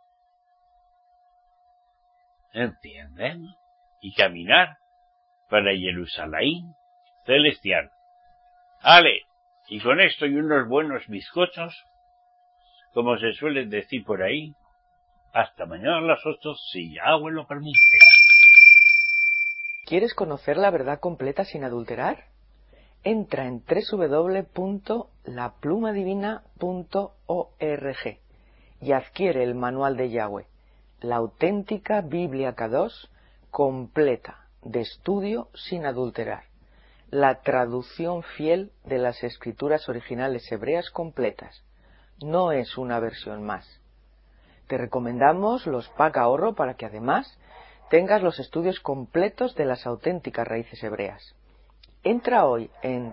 ¿Entienden? Y caminar para Jerusalén celestial. ¡Ale! Y con esto y unos buenos bizcochos, como se suele decir por ahí, hasta mañana a las 8, si Yahweh lo permite. ¿Quieres conocer la verdad completa sin adulterar? Entra en www.laplumadivina.org y adquiere el manual de Yahweh, la auténtica Biblia Kadosh completa, de estudio sin adulterar, la traducción fiel de las escrituras originales hebreas completas, no es una versión más. Te recomendamos los Pack Ahorro para que además tengas los estudios completos de las auténticas raíces hebreas. Entra hoy en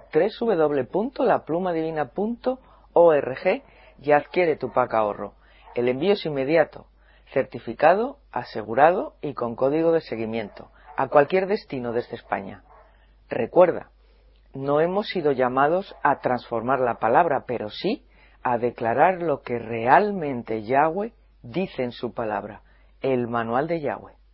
www.laplumadivina.org y adquiere tu Pack Ahorro. El envío es inmediato, certificado, asegurado y con código de seguimiento a cualquier destino desde España. Recuerda, no hemos sido llamados a transformar la palabra, pero sí a declarar lo que realmente Yahweh dice en su palabra, el manual de Yahweh.